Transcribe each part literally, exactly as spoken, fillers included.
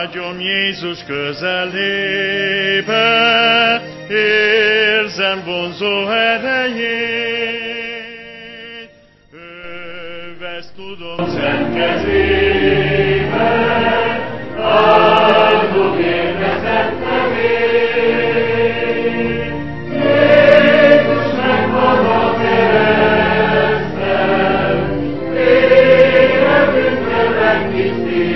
Vágyom Jézus közelébe, érzem vonzó erejét. Ő vesz tudom szent kezébe, áldom érte szent nevét. Jézus megvan a kereszten, életünkre megtisztít.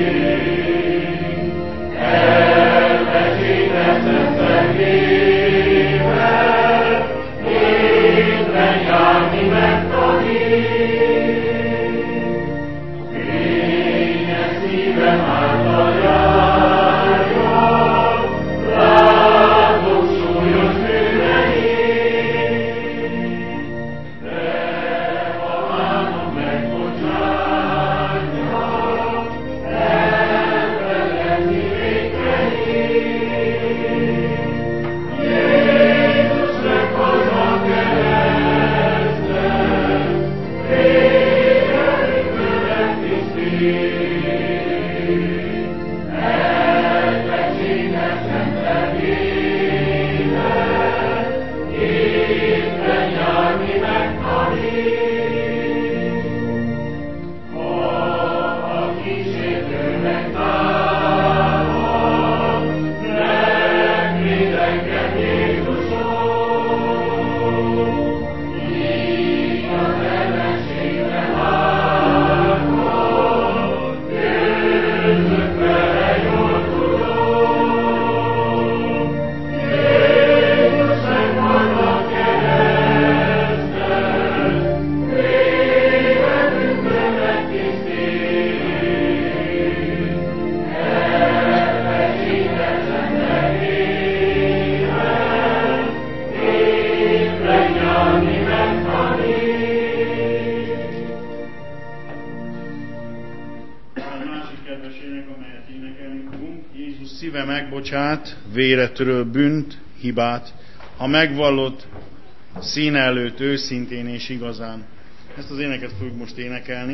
Megbocsát, vére töröl bűnt, hibát, ha megvallott színe előtt őszintén és igazán. Ezt az éneket fogjuk most énekelni.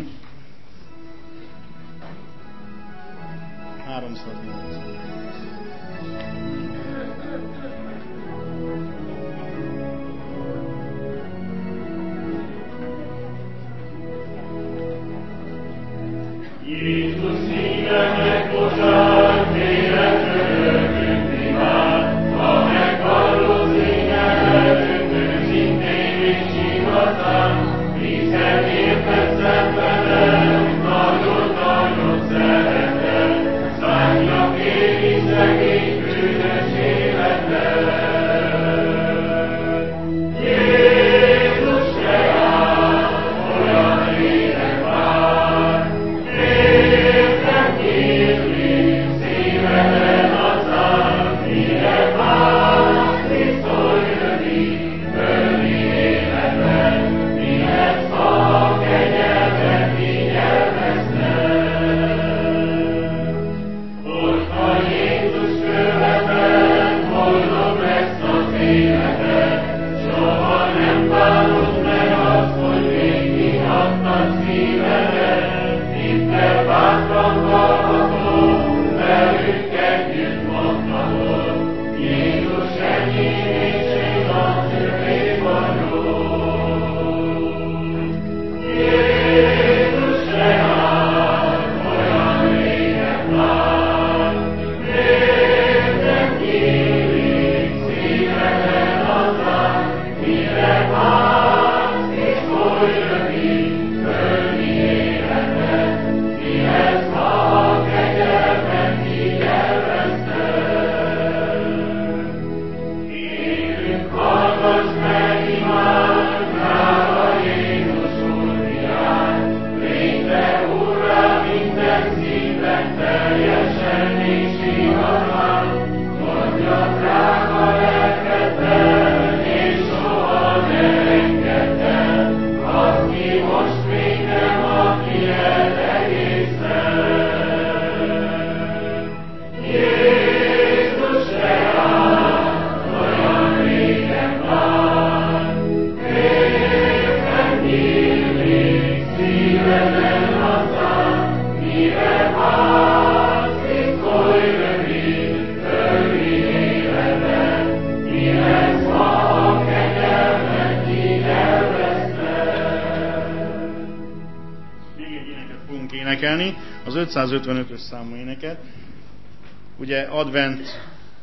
háromszáznyolc. Jézus szíve megbocsát, vére töröl bűnt, hibát, ha megvallott színe előtt őszintén és igazán, hiszen érted szenvedett, nagyon-nagyon szeretett, szánja kéri szegény bűnös életet. Jézus se áll, olyan élet vár, értem ki. fogunk énekelni, az ötszázötvenötös számú éneket. Ugye advent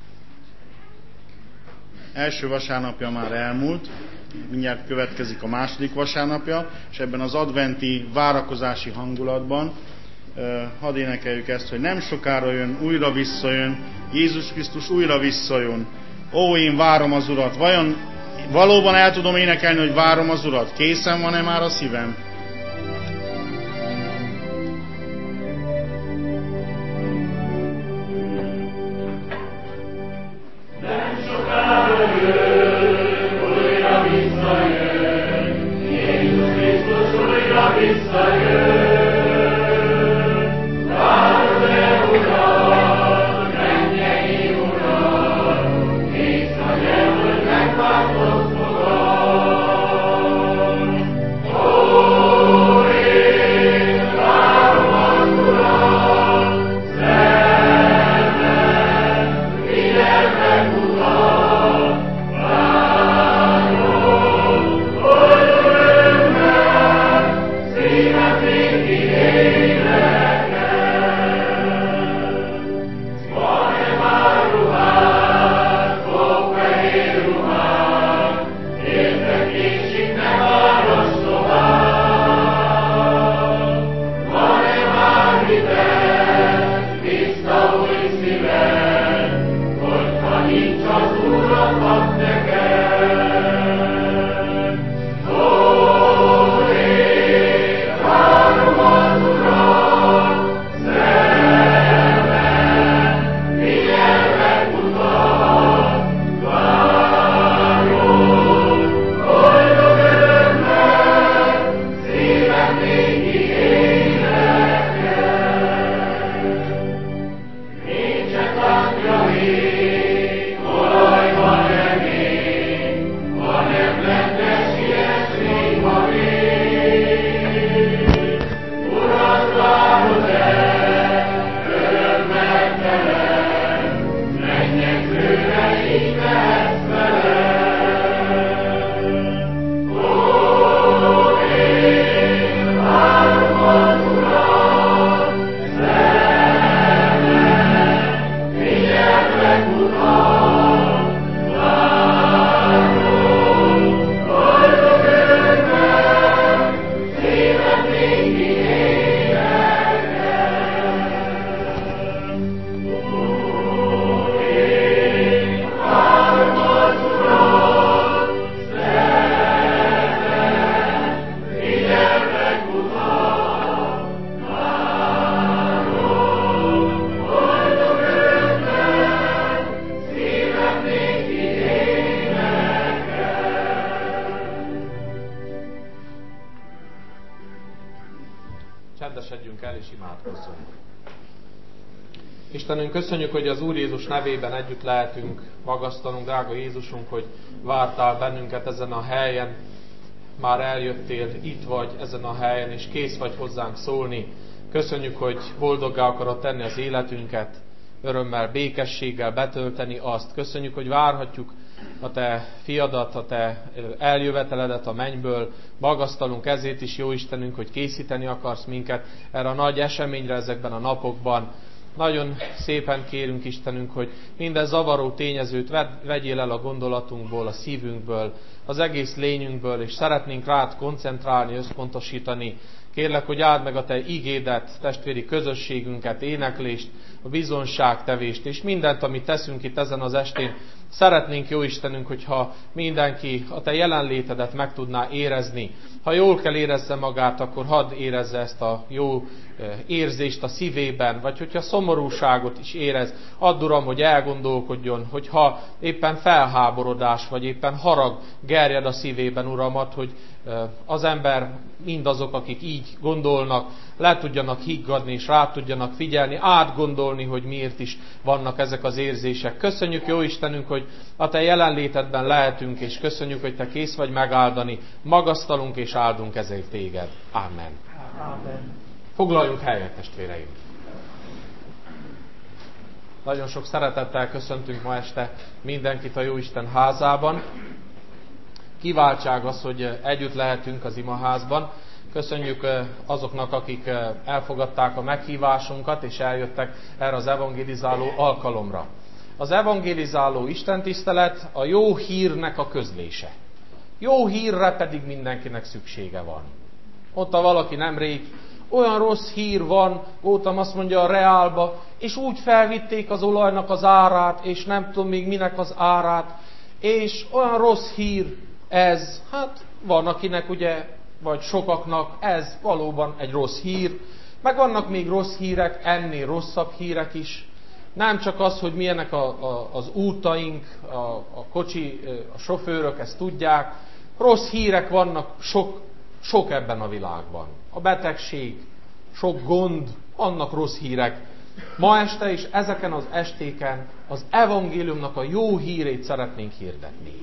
első vasárnapja már elmúlt, mindjárt következik a második vasárnapja, és ebben az adventi várakozási hangulatban hadd énekeljük ezt, hogy nem sokára jön, újra visszajön, Jézus Krisztus újra visszajön. Ó, én várom az Urat. Vajon valóban el tudom énekelni, hogy várom az Urat? Készen van-e már a szívem? Istenünk, köszönjük, hogy az Úr Jézus nevében együtt lehetünk magasztalunk, drága Jézusunk, hogy vártál bennünket ezen a helyen, már eljöttél, itt vagy ezen a helyen, és kész vagy hozzánk szólni. Köszönjük, hogy boldoggá akarod tenni az életünket, örömmel, békességgel betölteni azt. Köszönjük, hogy várhatjuk a Te fiadat, a Te eljöveteledet a mennyből. Magasztalunk ezért is, jó Istenünk, hogy készíteni akarsz minket erre a nagy eseményre ezekben a napokban. Nagyon szépen kérünk, Istenünk, hogy minden zavaró tényezőt vegyél el a gondolatunkból, a szívünkből, az egész lényünkből, és szeretnénk rád koncentrálni, összpontosítani. Kérlek, hogy áld meg a Te igédet, testvéri közösségünket, éneklést, a bizonságtevést, és mindent, amit teszünk itt ezen az estén. Szeretnénk, jó Istenünk, hogyha mindenki a Te jelenlétedet meg tudná érezni. Ha jól kell érezze magát, akkor hadd érezze ezt a jó érzést a szívében, vagy hogyha szomorúságot is érez, add Uram, hogy elgondolkodjon, hogyha éppen felháborodás, vagy éppen harag gerjed a szívében, Uramat, hogy az ember, mindazok, akik így gondolnak, le tudjanak higgadni, és rá tudjanak figyelni, átgondolni, hogy miért is vannak ezek az érzések. Köszönjük, jó Istenünk, hogy a Te jelenlétedben lehetünk, és köszönjük, hogy Te kész vagy megáldani. Magasztalunk és áldunk ezért Téged. Amen. Amen. Foglaljunk helyet, testvéreim! Nagyon sok szeretettel köszöntünk ma este mindenkit a Jóisten házában. Kiváltság az, hogy együtt lehetünk az imaházban. Köszönjük azoknak, akik elfogadták a meghívásunkat, és eljöttek erre az evangélizáló alkalomra. Az evangélizáló istentisztelet a jó hírnek a közlése. Jó hírre pedig mindenkinek szüksége van. Mondta valaki nemrég, olyan rossz hír van, voltam azt mondja a Reálba, és úgy felvitték az olajnak az árát, és nem tudom még minek az árát, és olyan rossz hír ez, hát van akinek ugye, vagy sokaknak ez valóban egy rossz hír, meg vannak még rossz hírek, ennél rosszabb hírek is. Nem csak az, hogy milyenek a, a, az útaink, a, a kocsi, a sofőrök ezt tudják, rossz hírek vannak sok, sok ebben a világban. A betegség, sok gond, vannak rossz hírek. Ma este is ezeken az estéken az evangéliumnak a jó hírét szeretnénk hirdetni.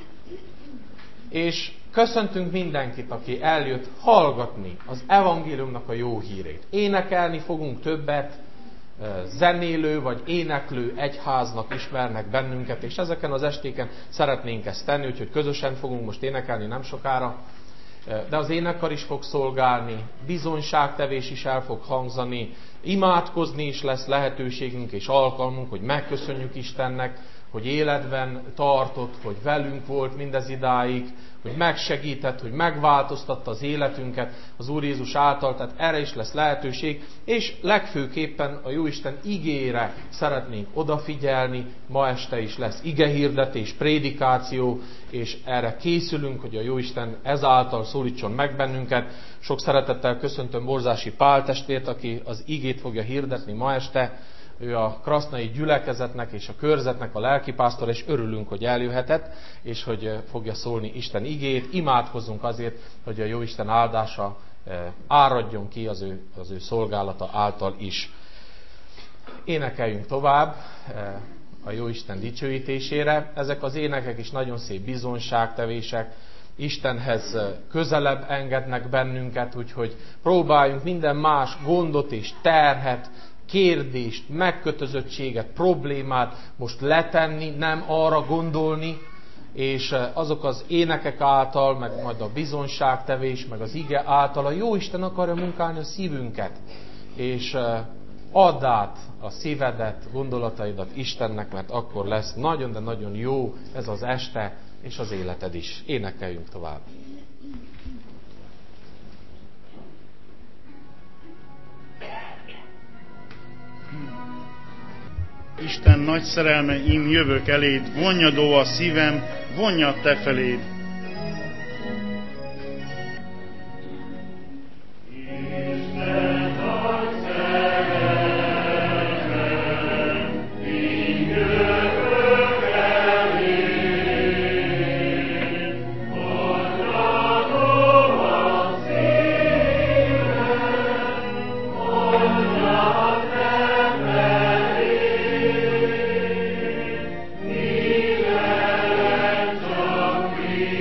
És köszöntünk mindenkit, aki eljött hallgatni az evangéliumnak a jó hírét. Énekelni fogunk többet, zenélő vagy éneklő egyháznak ismernek bennünket, és ezeken az estéken szeretnénk ezt tenni, úgyhogy közösen fogunk most énekelni nem sokára. De az énekkar is fog szolgálni, bizonyságtevés is el fog hangzani, imádkozni is lesz lehetőségünk és alkalmunk, hogy megköszönjük Istennek, hogy életben tartott, hogy velünk volt mindez idáig, hogy megsegített, hogy megváltoztatta az életünket az Úr Jézus által, tehát erre is lesz lehetőség, és legfőképpen a Jóisten igére szeretnénk odafigyelni, ma este is lesz igehirdetés, prédikáció, és erre készülünk, hogy a Jóisten ezáltal szólítson meg bennünket. Sok szeretettel köszöntöm Borzási Pál testvért, aki az igét fogja hirdetni ma este. Ő a krasznai gyülekezetnek és a körzetnek a lelkipásztor, és örülünk, hogy eljöhetett, és hogy fogja szólni Isten igét. Imádkozzunk azért, hogy a Jóisten áldása áradjon ki az ő, az ő szolgálata által is. Énekeljünk tovább a Jóisten dicsőítésére. Ezek az énekek is nagyon szép bizonyságtevések, Istenhez közelebb engednek bennünket, úgyhogy próbáljunk minden más gondot és terhet, kérdést, megkötözöttséget, problémát most letenni, nem arra gondolni, és azok az énekek által, meg majd a bizonyságtevés, meg az ige által a Jóisten akarja munkálni a szívünket, és add át a szívedet, gondolataidat Istennek, mert akkor lesz nagyon, de nagyon jó ez az este, és az életed is. Énekeljünk tovább. Isten nagy szerelme, én jövök eléd, vonnyadó a szívem, vonnyad te feléd. Be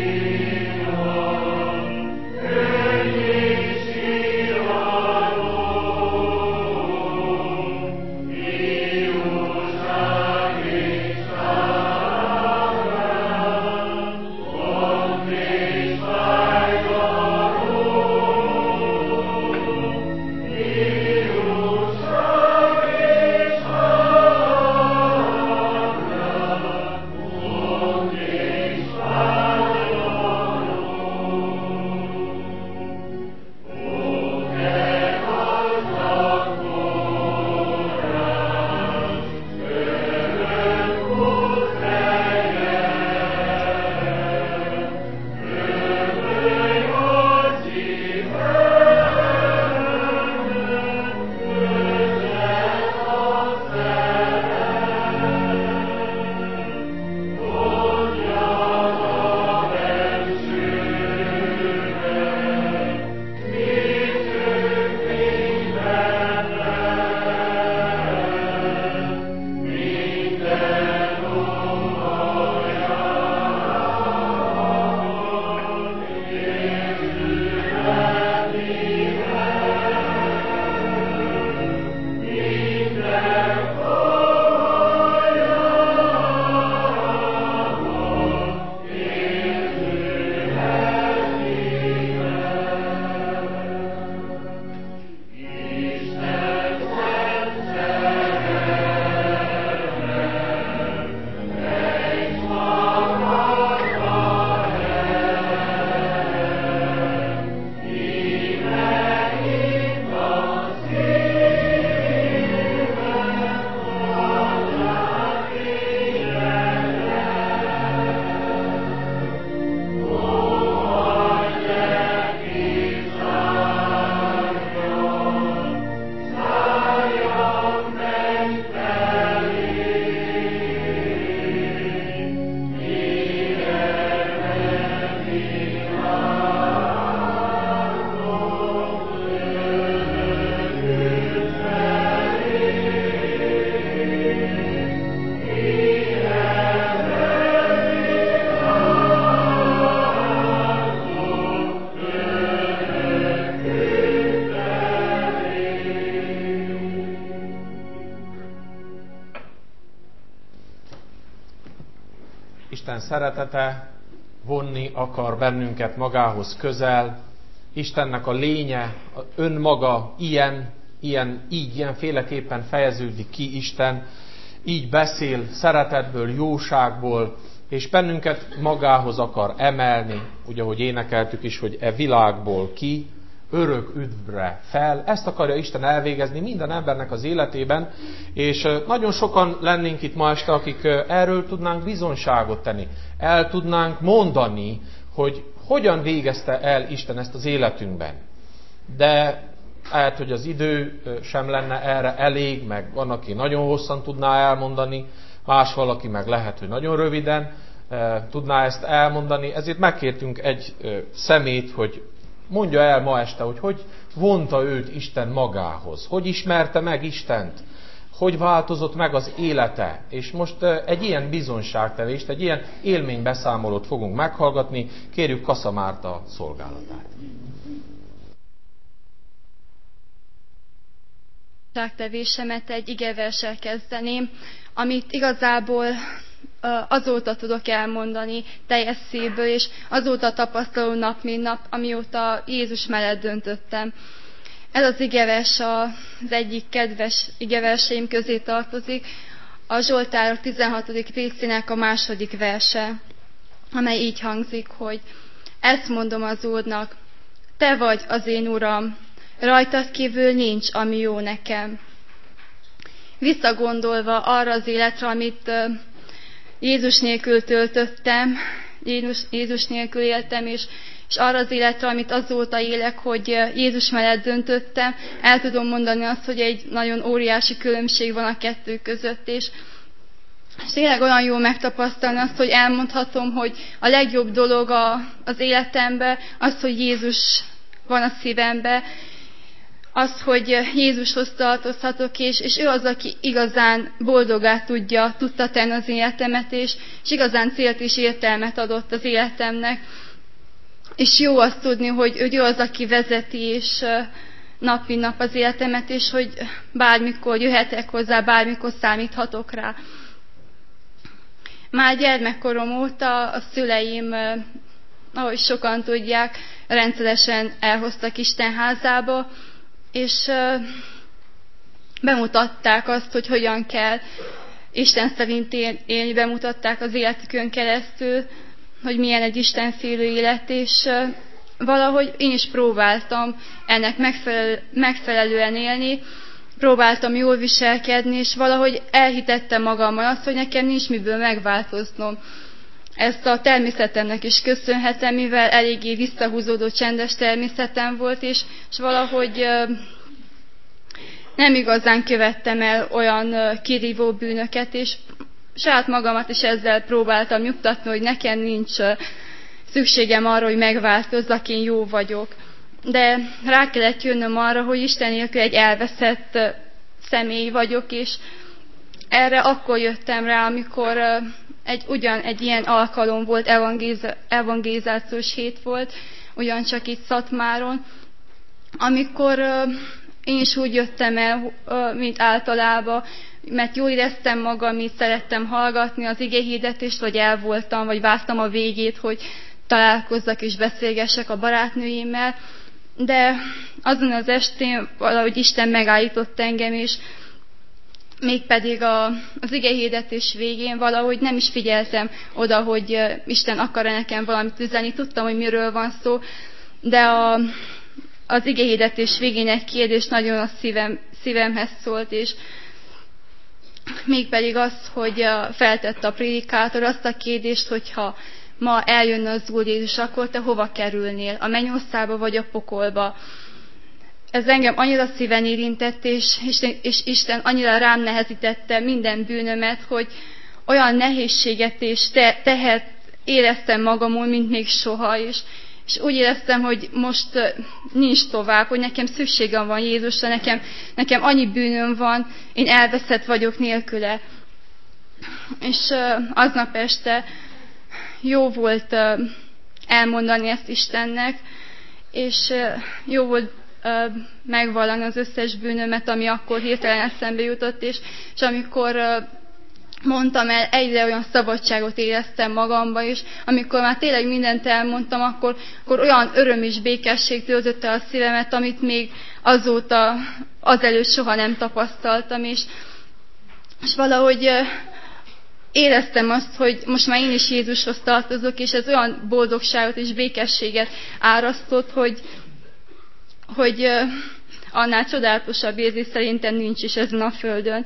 Isten szeretete vonni akar bennünket magához közel. Istennek a lénye, önmaga ilyen, ilyen, így, ilyenféleképpen fejeződik ki Isten, így beszél szeretetből, jóságból, és bennünket magához akar emelni, ugye, ahogy énekeltük is, hogy e világból ki, örök üdvre fel. Ezt akarja Isten elvégezni minden embernek az életében, és nagyon sokan lennénk itt ma este, akik erről tudnánk bizonyságot tenni. El tudnánk mondani, hogy hogyan végezte el Isten ezt az életünkben. De lehet, hogy az idő sem lenne erre elég, meg van, aki nagyon hosszan tudná elmondani, más valaki meg lehet, hogy nagyon röviden tudná ezt elmondani. Ezért megkértünk egy szemét, hogy mondja el ma este, hogy hogy vonta őt Isten magához, hogy ismerte meg Istent, hogy változott meg az élete. És most egy ilyen bizonyságtevést, egy ilyen élménybeszámolót fogunk meghallgatni. Kérjük Kassa Márta szolgálatát. Bizonyságtevésemet egy igeverssel kezdeném, amit igazából azóta tudok elmondani teljes szívből, és azóta tapasztalom nap, mint nap, amióta Jézus mellett döntöttem. Ez az igevers az egyik kedves igeverseim közé tartozik, a Zsoltárok tizenhatodik részének a második verse, amely így hangzik, hogy ezt mondom az Úrnak, te vagy az én Uram, rajtad kívül nincs, ami jó nekem. Visszagondolva arra az életre, amit Jézus nélkül töltöttem, Jézus, Jézus nélkül éltem, és, és arra az életre, amit azóta élek, hogy Jézus mellett döntöttem, el tudom mondani azt, hogy egy nagyon óriási különbség van a kettő között, és, és tényleg olyan jó megtapasztalni azt, hogy elmondhatom, hogy a legjobb dolog a, az életemben az, hogy Jézus van a szívemben, az, hogy Jézushoz tartozhatok, és, és ő az, aki igazán boldogá tudja, tudta tenni az életemet, és, és igazán célt és értelmet adott az életemnek. És jó azt tudni, hogy, hogy ő az, aki vezeti, és nap mint nap az életemet, és hogy bármikor jöhetek hozzá, bármikor számíthatok rá. Már gyermekkorom óta a szüleim, ahogy sokan tudják, rendszeresen elhoztak Isten házába, és bemutatták azt, hogy hogyan kell Isten szerint élni, bemutatták az életükön keresztül, hogy milyen egy istenfélő élet, és valahogy én is próbáltam ennek megfelel, megfelelően élni, próbáltam jól viselkedni, és valahogy elhitettem magammal azt, hogy nekem nincs miből megváltoznom. Ezt a természetemnek is köszönhetem, mivel eléggé visszahúzódó, csendes természetem volt, és, és valahogy nem igazán követtem el olyan kirívó bűnöket, és saját magamat is ezzel próbáltam nyugtatni, hogy nekem nincs szükségem arra, hogy megváltozzak, én jó vagyok. De rá kellett jönnöm arra, hogy Isten nélkül egy elveszett személy vagyok, és erre akkor jöttem rá, amikor egy, ugyan egy ilyen alkalom volt, evangelizációs hét volt, ugyancsak itt Szatmáron, amikor én is úgy jöttem el, mint általában, mert jól éreztem magam, így szerettem hallgatni az igehirdetést, vagy el voltam, vagy vártam a végét, hogy találkozzak és beszélgessek a barátnőimmel, de azon az estén valahogy Isten megállított engem, és mégpedig a, az igehirdetés végén valahogy nem is figyeltem oda, hogy Isten akar-e nekem valamit üzenni. Tudtam, hogy miről van szó, de a, az igehirdetés végén egy kérdés nagyon a szívem, szívemhez szólt, és mégpedig az, hogy feltette a prédikátor azt a kérdést, hogyha ma eljönne az Úr Jézus, akkor te hova kerülnél? A mennyországba vagy a pokolba? Ez engem annyira szíven érintett, és, és Isten annyira rám nehezítette minden bűnömet, hogy olyan nehézséget és te, tehet éreztem magamon, mint még soha, és, és úgy éreztem, hogy most nincs tovább, hogy nekem szükségem van Jézusra, nekem, nekem annyi bűnöm van, én elveszett vagyok nélküle. És aznap este jó volt elmondani ezt Istennek, és jó volt megvallani az összes bűnömet, ami akkor hirtelen eszembe jutott, és, és amikor mondtam el, egyre olyan szabadságot éreztem magamba, és amikor már tényleg mindent elmondtam, akkor, akkor olyan öröm és békesség töltötte el a szívemet, amit még azóta, azelőtt soha nem tapasztaltam, és, és valahogy éreztem azt, hogy most már én is Jézushoz tartozok, és ez olyan boldogságot és békességet árasztott, hogy, hogy annál csodálatosabb érzés szerintem nincs is ezen a földön.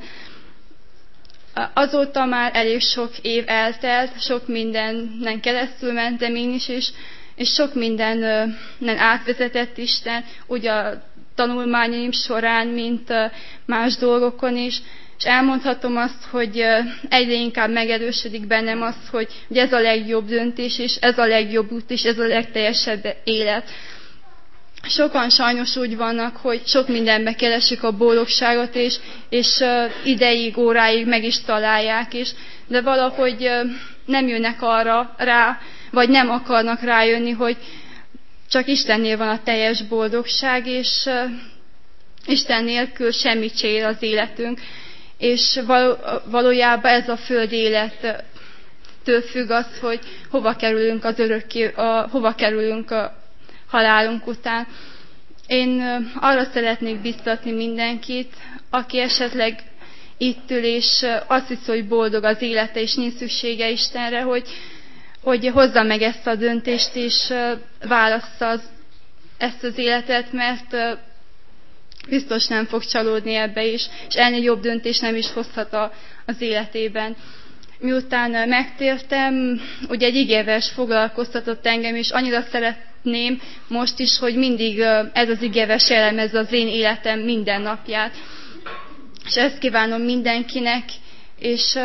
Azóta már elég sok év eltelt, sok mindenen keresztül mentem én is, és, és sok mindenen átvezetett Isten, úgy a tanulmányaim során, mint más dolgokon is. És elmondhatom azt, hogy egyre inkább megerősödik bennem az, hogy ez a legjobb döntés, és ez a legjobb út, és ez a legteljesebb élet. Sokan sajnos úgy vannak, hogy sok mindenbe keresik a boldogságot, és, és ideig, óráig meg is találják, és, de valahogy nem jönnek arra rá, vagy nem akarnak rájönni, hogy csak Istennél van a teljes boldogság, és Isten nélkül semmit se ér az életünk. És valójában ez a föld élettől függ az, hogy hova kerülünk az örökké, a, hova kerülünk a halálunk után. Én arra szeretnék biztatni mindenkit, aki esetleg itt ül, és azt hiszi, hogy boldog az élete, és nincs szüksége Istenre, hogy, hogy hozza meg ezt a döntést, és válassza az, ezt az életet, mert biztos nem fog csalódni ebbe is, és ennél jobb döntés nem is hozhat a, az életében. Miután megtértem, ugye egy igévers foglalkoztatott engem, és annyira szeretném most is, hogy mindig ez az igévers jellemezze az én életem minden napját. És ezt kívánom mindenkinek, és,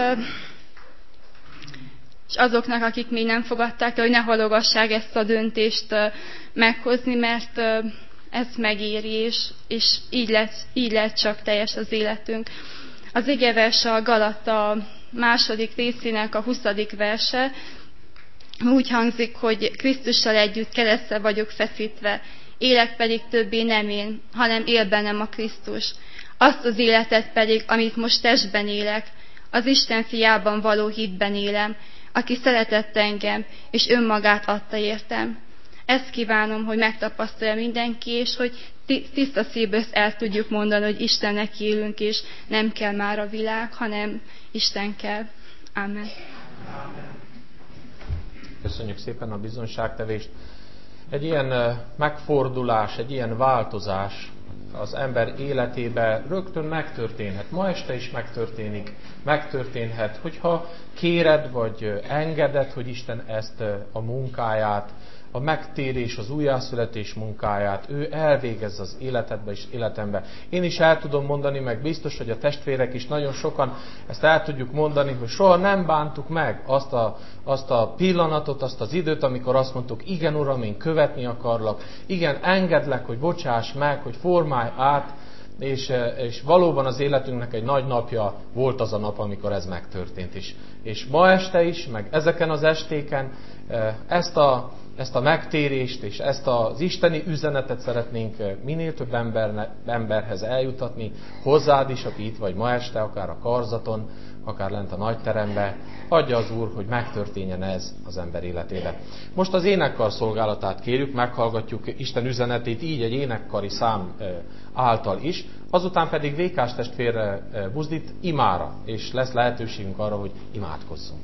és azoknak, akik még nem fogadták el, hogy ne halogassák ezt a döntést meghozni, mert ez megéri, és, és így, lehet, így lehet csak teljes az életünk. Az igevers a Galata második részének a huszadik verse úgy hangzik, hogy Krisztussal együtt keresztre vagyok feszítve, élek pedig többé nem én, hanem él bennem a Krisztus. Azt az életet pedig, amit most testben élek, az Isten fiában való hitben élem, aki szeretett engem, és önmagát adta értem. Ezt kívánom, hogy megtapasztalja mindenki, és hogy tiszta szívből el tudjuk mondani, hogy Istennek élünk, és nem kell már a világ, hanem Isten kell. Amen. Köszönjük szépen a bizonyságtevést. Egy ilyen megfordulás, egy ilyen változás az ember életében rögtön megtörténhet. Ma este is megtörténik, megtörténhet, hogyha kéred vagy engeded, hogy Isten ezt a munkáját, a megtérés, az újjászületés munkáját, ő elvégezze az életedbe és életembe. Én is el tudom mondani, meg biztos, hogy a testvérek is nagyon sokan ezt el tudjuk mondani, hogy soha nem bántuk meg azt a, azt a pillanatot, azt az időt, amikor azt mondtuk, igen Uram, én követni akarlak, igen, engedlek, hogy bocsáss meg, hogy formálj át, és, és valóban az életünknek egy nagy napja volt az a nap, amikor ez megtörtént is. És ma este is, meg ezeken az estéken ezt a Ezt a megtérést és ezt az isteni üzenetet szeretnénk minél több ember, emberhez eljutatni, hozzád is, aki itt vagy ma este, akár a karzaton, akár lent a nagyterembe. Adja az Úr, hogy megtörténjen ez az ember életében. Most az énekkar szolgálatát kérjük, meghallgatjuk Isten üzenetét így egy énekkari szám által is, azután pedig Vékás testvérre buzdít imára, és lesz lehetőségünk arra, hogy imádkozzunk.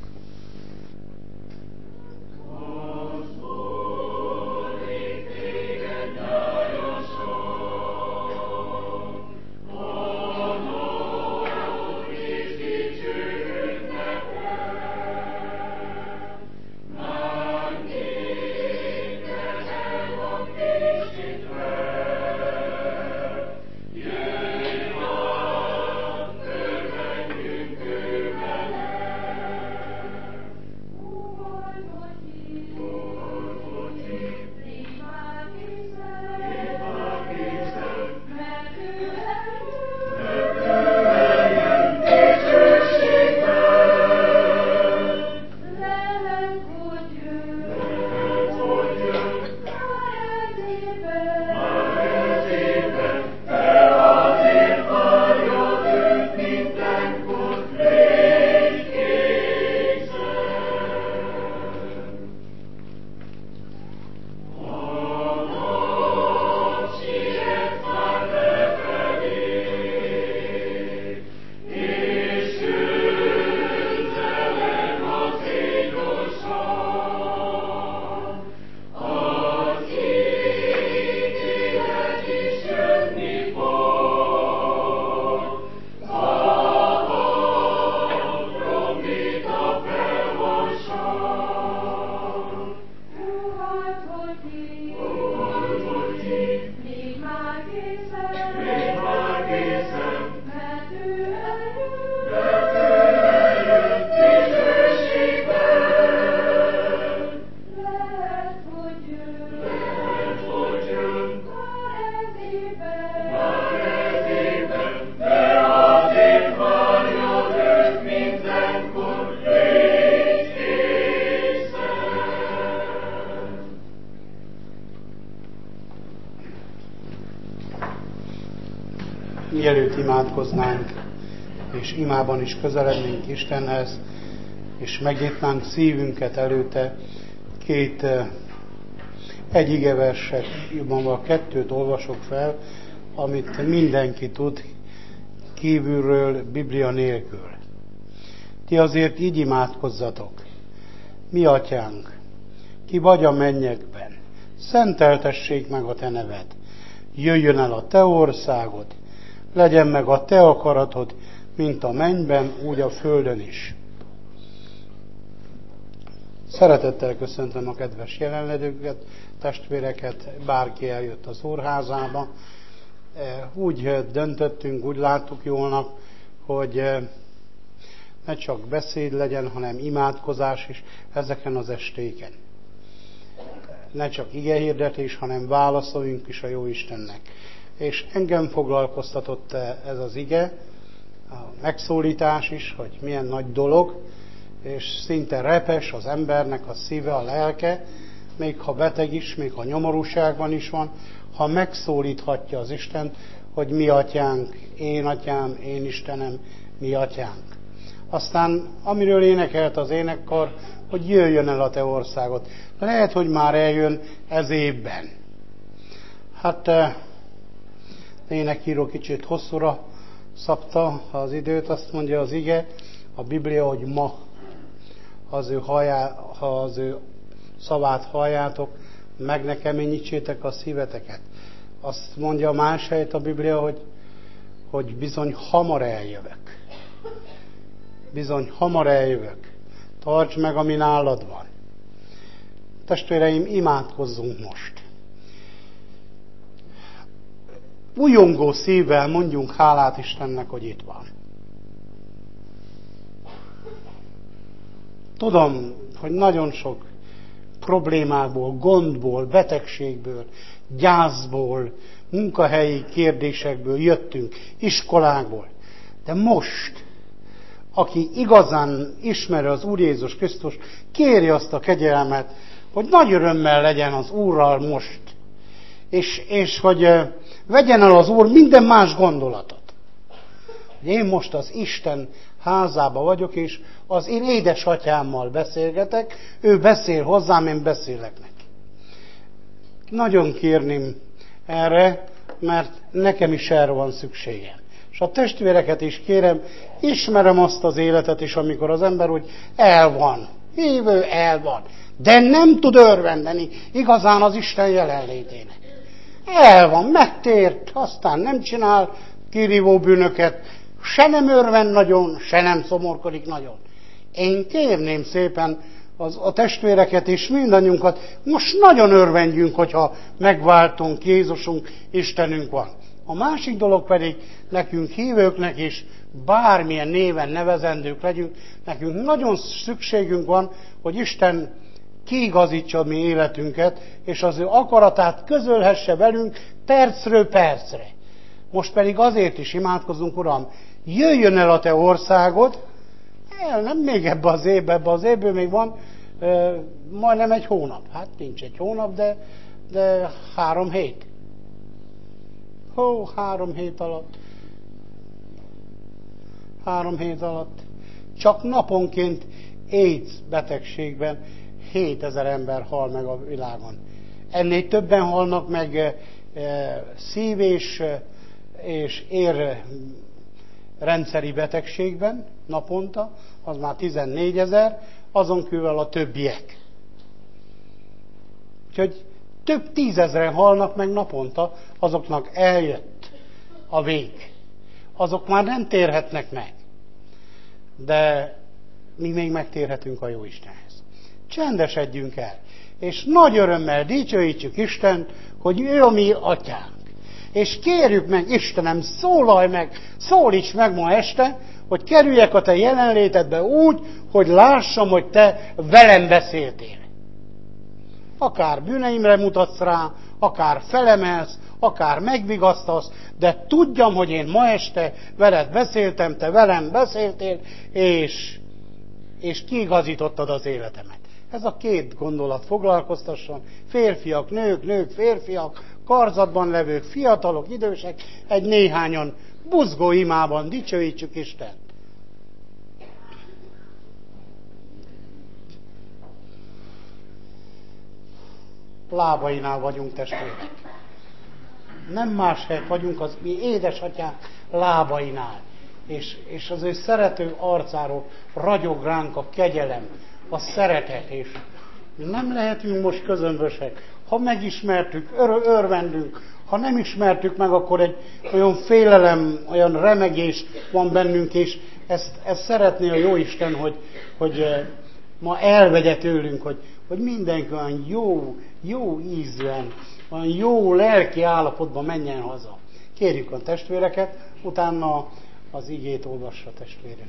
mielőtt imádkoznánk, és imában is közelednénk Istenhez, és megnyitnánk szívünket előtte, két egy igeverset, jobban kettőt olvasok fel, amit mindenki tud kívülről, Biblia nélkül. Ti azért így imádkozzatok. Mi atyánk, ki vagy a mennyekben, szenteltessék meg a te neved. Jöjjön el a te országod, legyen meg a te akaratod, mint a mennyben, úgy a földön is. Szeretettel köszöntöm a kedves jelenlévőket, testvéreket, bárki eljött az úrházába. Úgy döntöttünk, úgy láttuk jólnak, hogy ne csak beszéd legyen, hanem imádkozás is ezeken az estéken. Ne csak igehirdetés, hanem válaszoljunk is a Jóistennek. És engem foglalkoztatott ez az ige, a megszólítás is, hogy milyen nagy dolog, és szinte repes az embernek a szíve, a lelke, még ha beteg is, még ha nyomorúságban is van, ha megszólíthatja az Isten, hogy mi atyánk, én atyám, én Istenem, mi atyánk. Aztán, amiről énekelt az énekkar, hogy jöjjön el a te országot. Lehet, hogy már eljön ez évben. Hát énekíró kicsit hosszúra szabta az időt, azt mondja az ige, a Biblia, hogy ma az ő, hajá, ha az ő szavát halljátok, meg ne keményítsétek a szíveteket. Azt mondja más helyet a Biblia, hogy, hogy bizony hamar eljövök. Bizony hamar eljövök. Tartsd meg, ami nálad van. Testvéreim, imádkozzunk most. Újongó szívvel mondjunk hálát Istennek, hogy itt van. Tudom, hogy nagyon sok problémából, gondból, betegségből, gyászból, munkahelyi kérdésekből jöttünk, iskolákból. De most, aki igazán ismeri az Úr Jézus Krisztus, kérje azt a kegyelmet, hogy nagy örömmel legyen az Úrral most, és, és hogy vegyen el az Úr minden más gondolatot. Én most az Isten házába vagyok, és az én édesatyámmal beszélgetek, ő beszél hozzám, én beszélek neki. Nagyon kérném erre, mert nekem is erre van szükségem. És a testvéreket is kérem, ismerem azt az életet is, amikor az ember úgy el van, hívő el van, de nem tud örvendeni igazán az Isten jelenlétének. El van, megtért, aztán nem csinál kirívó bűnöket, se nem örvend nagyon, se nem szomorkodik nagyon. Én kérném szépen az, a testvéreket és mindannyiunkat, most nagyon örvendjünk, hogyha megváltunk, Jézusunk, Istenünk van. A másik dolog pedig nekünk hívőknek is, bármilyen néven nevezendők legyünk, nekünk nagyon szükségünk van, hogy Isten kiigazítsa a mi életünket, és az ő akaratát közölhesse velünk percről percre. Most pedig azért is imádkozunk, Uram, jöjjön el a te országod, el, nem még ebbe az évbe, ebbe az évből még van e, majdnem egy hónap. Hát nincs egy hónap, de, de három hét. Hó, három hét alatt. Három hét alatt. Csak naponként AIDS betegségben hétezer ember hal meg a világon. Ennél többen halnak meg e, szív- és, és ér rendszeri betegségben naponta, az már tizennégyezer, azon kívül a többiek. Úgyhogy több tízezren halnak meg naponta, azoknak eljött a vég. Azok már nem térhetnek meg. De mi még megtérhetünk a Jóistenhez. Csendesedjünk el, és nagy örömmel dicsőítsük Istent, hogy ő a mi atyánk. És kérjük meg, Istenem, szólalj meg, szólíts meg ma este, hogy kerüljek a te jelenlétedbe úgy, hogy lássam, hogy te velem beszéltél. Akár bűneimre mutatsz rá, akár felemelsz, akár megvigasztasz, de tudjam, hogy én ma este veled beszéltem, te velem beszéltél, és, és kiigazítottad az életemet. Ez a két gondolat foglalkoztasson. Férfiak, nők, nők, férfiak, karzatban levők, fiatalok, idősek, egy néhányan buzgó imában dicsőítsük Istent. Lábainál vagyunk, testvérek. Nem más helyet vagyunk, az mi édesatyánk lábainál. És, és az ő szerető arcáról ragyog ránk a kegyelem, a szeretet, és nem lehetünk most közömbösek. Ha megismertük, ör- örvendünk, ha nem ismertük meg, akkor egy olyan félelem, olyan remegés van bennünk, és ezt, ezt szeretné a Jóisten, hogy, hogy ma elvegye tőlünk, hogy, hogy mindenki olyan jó, jó ízűen, olyan jó lelki állapotban menjen haza. Kérjük a testvéreket, utána az igét olvassa testvérünk.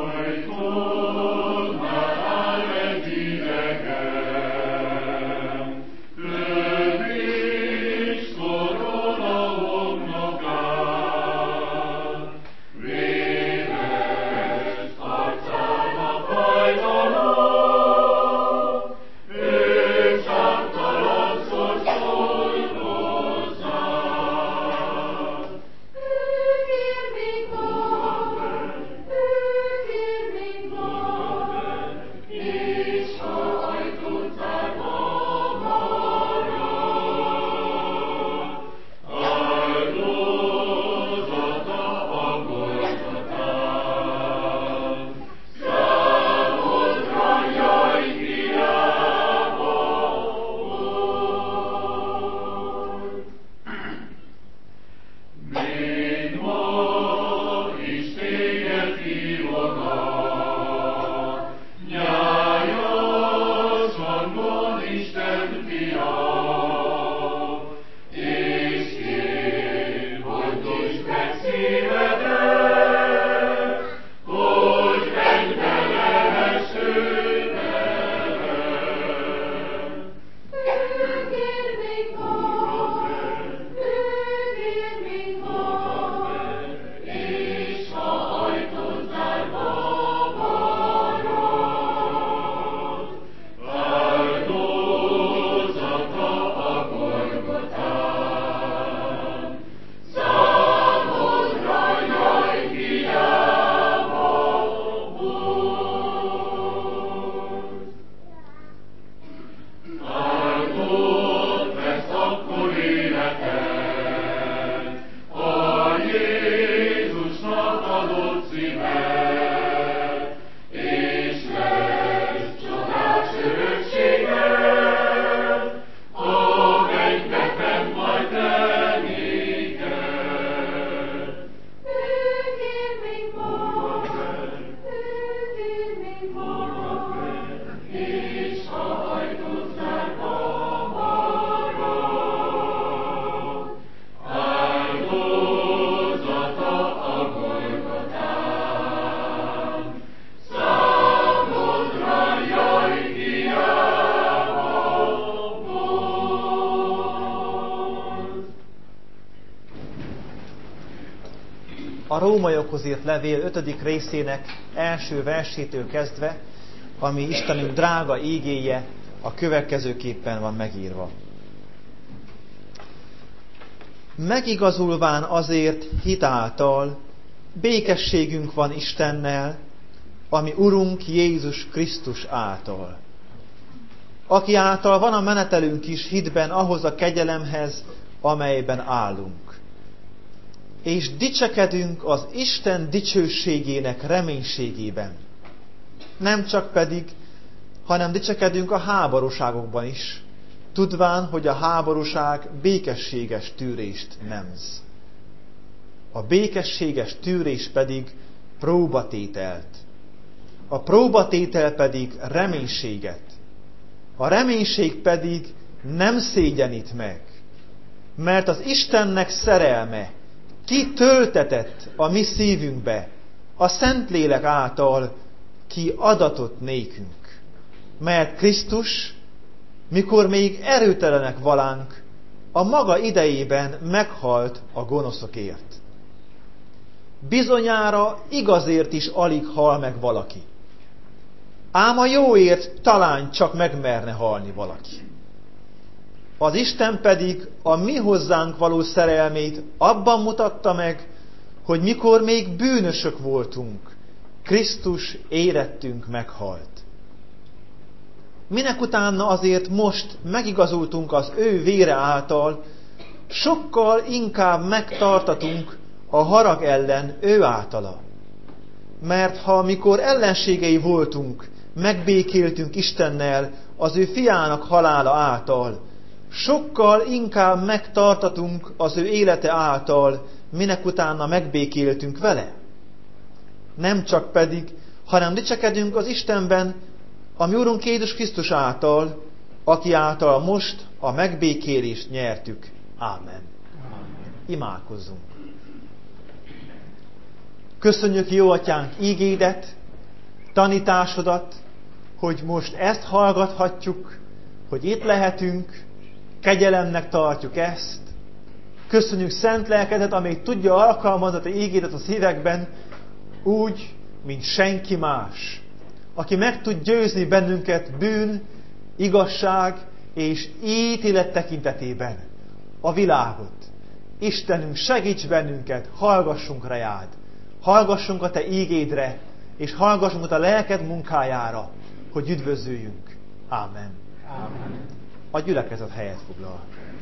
A Rómaiakhoz írt levél ötödik részének első versétől kezdve, ami Istenünk drága ígéje, a következőképpen van megírva. Megigazulván azért hitáltal békességünk van Istennel, ami Urunk Jézus Krisztus által. Aki által van a menetelünk is hitben ahhoz a kegyelemhez, amelyben állunk. És dicsekedünk az Isten dicsőségének reménységében. Nem csak pedig, hanem dicsekedünk a háborúságokban is, tudván, hogy a háborúság békességes tűrést nemz. A békességes tűrés pedig próbatételt. A próbatétel pedig reménységet. A reménység pedig nem szégyenít meg, mert az Istennek szerelme kitöltetett a mi szívünkbe, a Szentlélek által ki adatott nékünk. Mert Krisztus, mikor még erőtelenek valánk, a maga idejében meghalt a gonoszokért. Bizonyára igazért is alig hal meg valaki. Ám a jóért talán csak megmerne halni valaki. Az Isten pedig a mi hozzánk való szerelmét abban mutatta meg, hogy mikor még bűnösök voltunk, Krisztus érettünk meghalt. Minek utána azért most megigazultunk az ő vére által, sokkal inkább megtartatunk a harag ellen ő általa. Mert ha mikor ellenségei voltunk, megbékéltünk Istennel az ő fiának halála által, sokkal inkább megtartatunk az ő élete által, minek utána megbékéltünk vele. Nem csak pedig, hanem dicsekedünk az Istenben, a mi Urunk Jézus Krisztus által, aki által most a megbékélést nyertük. Ámen. Imádkozzunk. Köszönjük, jó Atyánk, ígédet, tanításodat, hogy most ezt hallgathatjuk, hogy itt lehetünk, kegyelemnek tartjuk ezt. Köszönjük szent lelkedet, amely tudja alkalmazni a te ígédet a szívekben, úgy, mint senki más, aki meg tud győzni bennünket bűn, igazság és ítélet tekintetében a világot. Istenünk, segíts bennünket, hallgassunk rád, hallgassunk a te ígédre, és hallgassunk a te lelked munkájára, hogy üdvözüljünk. Ámen. Ámen. A gyülekezet helyet foglal.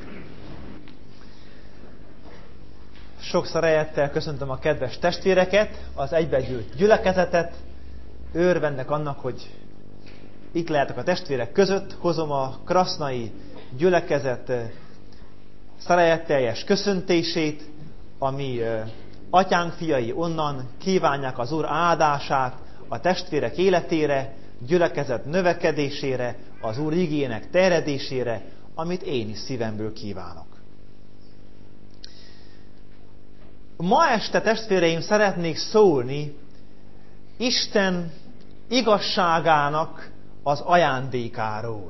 Sok szeretettel köszöntöm a kedves testvéreket, az egybegyűlt gyülekezetet. Örvendek annak, hogy itt lehetek a testvérek között. Hozom a krasznai gyülekezet szeretetteljes köszöntését, ami atyánk fiai onnan kívánják az Úr áldását a testvérek életére, gyülekezet növekedésére, az Úr igének terjedésére, amit én is szívemből kívánok. Ma este, testvéreim, szeretnék szólni Isten igazságának az ajándékáról.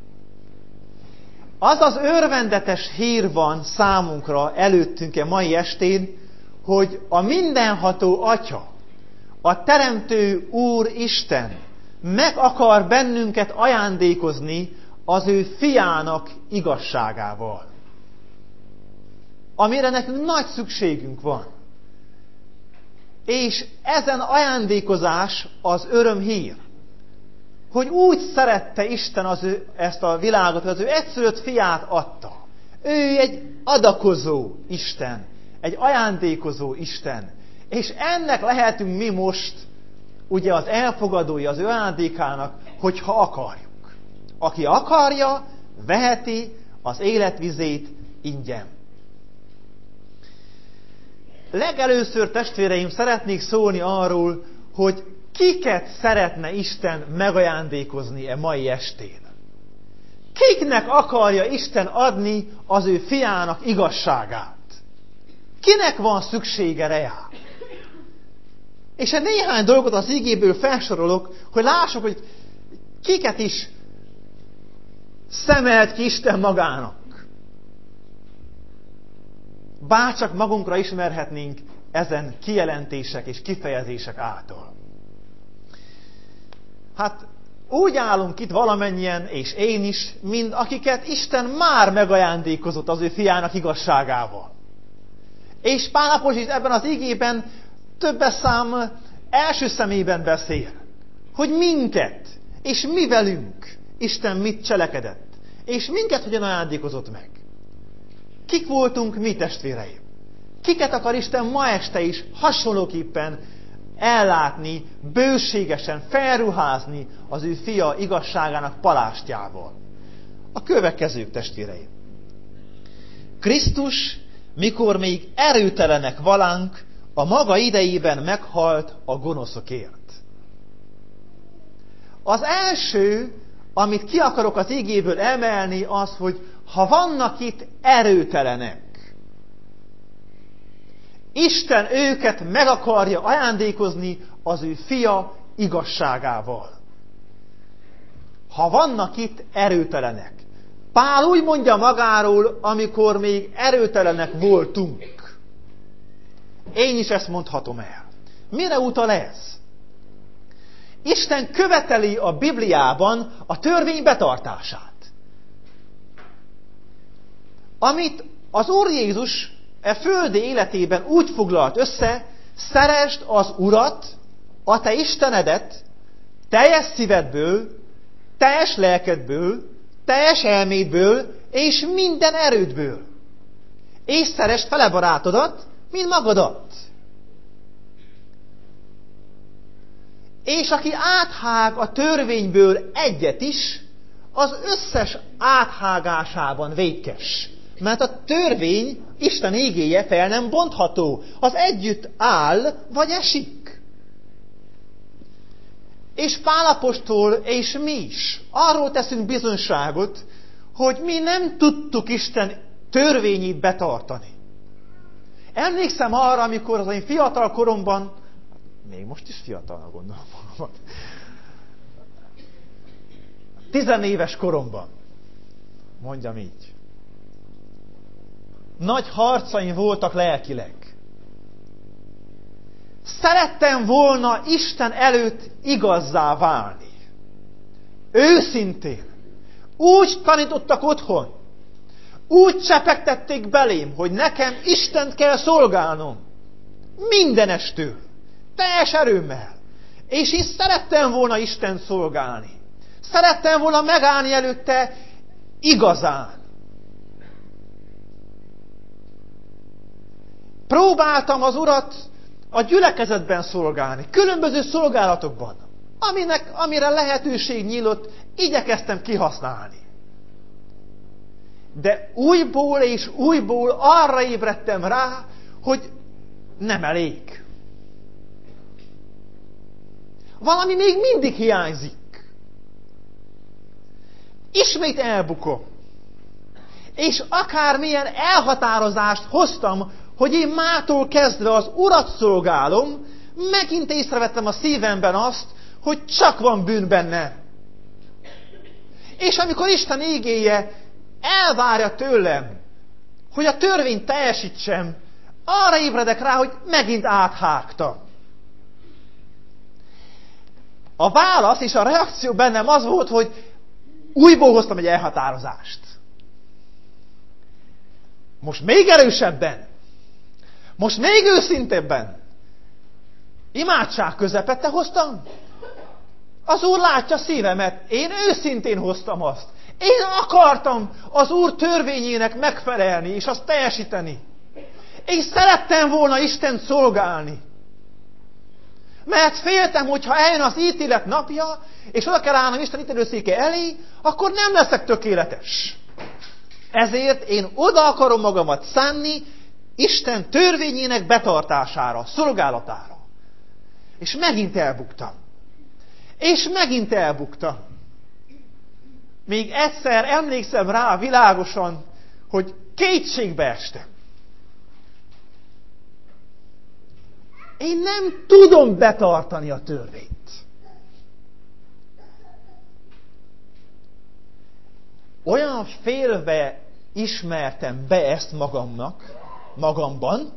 Az az örvendetes hír van számunkra előttünk-e mai estén, hogy a mindenható Atya, a Teremtő Úr Isten meg akar bennünket ajándékozni az ő fiának igazságával. Amire nekünk nagy szükségünk van. És ezen ajándékozás az örömhír, hogy úgy szerette Isten az ő, ezt a világot, hogy az ő egyszülött fiát adta. Ő egy adakozó Isten, egy ajándékozó Isten. És ennek lehetünk mi most, ugye az elfogadói az ő ajándékának, hogyha akarjuk. Aki akarja, veheti az életvizét ingyen. Legelőször, testvéreim, szeretnék szólni arról, hogy kiket szeretne Isten megajándékozni e mai estén. Kiknek akarja Isten adni az ő fiának igazságát? Kinek van szüksége rá? És egy néhány dolgot az igéből felsorolok, hogy lássuk, hogy kiket is szemelt ki Isten magának. Bárcsak magunkra ismerhetnénk ezen kijelentések és kifejezések által. Hát úgy állunk itt valamennyien, és én is, mint akiket Isten már megajándékozott az ő fiának igazságával. És Pál apostol is ebben az igében többes szám első szemében beszél, hogy minket, és mi velünk Isten mit cselekedett, és minket hogyan ajándékozott meg. Kik voltunk mi, testvéreim? Kiket akar Isten ma este is hasonlóképpen ellátni, bőségesen felruházni az ő fia igazságának palástjával? A következők, testvéreim. Krisztus, mikor még erőtelenek valánk, a maga idejében meghalt a gonoszokért. Az első, amit ki akarok az igéből emelni, az, hogy ha vannak itt erőtelenek, Isten őket meg akarja ajándékozni az ő fia igazságával. Ha vannak itt erőtelenek. Pál úgy mondja magáról, amikor még erőtelenek voltunk. Én is ezt mondhatom el. Mire utal ez? Isten követeli a Bibliában a törvény betartását. Amit az Úr Jézus e földi életében úgy foglalt össze, szeresd az Urat, a te Istenedet, teljes szívedből, teljes lelkedből, teljes elmédből, és minden erődből. És szeresd fele barátodat, mint magadat. És aki áthág a törvényből egyet is, az összes áthágásában vétkes. Mert a törvény, Isten igéje fel nem bontható. Az együtt áll, vagy esik. És Pál apostol és mi is arról teszünk bizonyságot, hogy mi nem tudtuk Isten törvényét betartani. Emlékszem arra, amikor az én fiatal koromban, még most is fiatalnak gondolom magamat, tizenéves koromban, mondjam így, nagy harcaim voltak lelkileg. Szerettem volna Isten előtt igazzá válni. Őszintén. Úgy tanítottak otthon. Úgy csepegtették belém, hogy nekem Istent kell szolgálnom. Mindenestől. Teljes erőmmel. És én szerettem volna Istent szolgálni. Szerettem volna megállni előtte igazán. Próbáltam az Urat a gyülekezetben szolgálni, különböző szolgálatokban, aminek, amire lehetőség nyílt, igyekeztem kihasználni. De újból és újból arra ébredtem rá, hogy nem elég. Valami még mindig hiányzik. Ismét elbukom. És akármilyen elhatározást hoztam, hogy én mától kezdve az Urat szolgálom, megint észrevettem a szívemben azt, hogy csak van bűn bennem. És amikor Isten igéje elvárja tőlem, hogy a törvényt teljesítsem, arra ébredek rá, hogy megint áthágtam. A válasz és a reakció bennem az volt, hogy újból hoztam egy elhatározást. Most még erősebben. Most még őszintébben. Imádság közepette hoztam. Az Úr látja szívemet. Én őszintén hoztam azt. Én akartam az Úr törvényének megfelelni, és azt teljesíteni. Én szerettem volna Istent szolgálni. Mert féltem, hogy ha eljön az ítélet napja, és oda kell állnom Isten ítélőszéke elé, akkor nem leszek tökéletes. Ezért én oda akarom magamat szánni Isten törvényének betartására, szolgálatára. És megint elbuktam. És megint elbuktam. Még egyszer emlékszem rá világosan, hogy kétségbe estem. Én nem tudom betartani a törvényt. Olyan félve ismertem be ezt magamnak, magamban,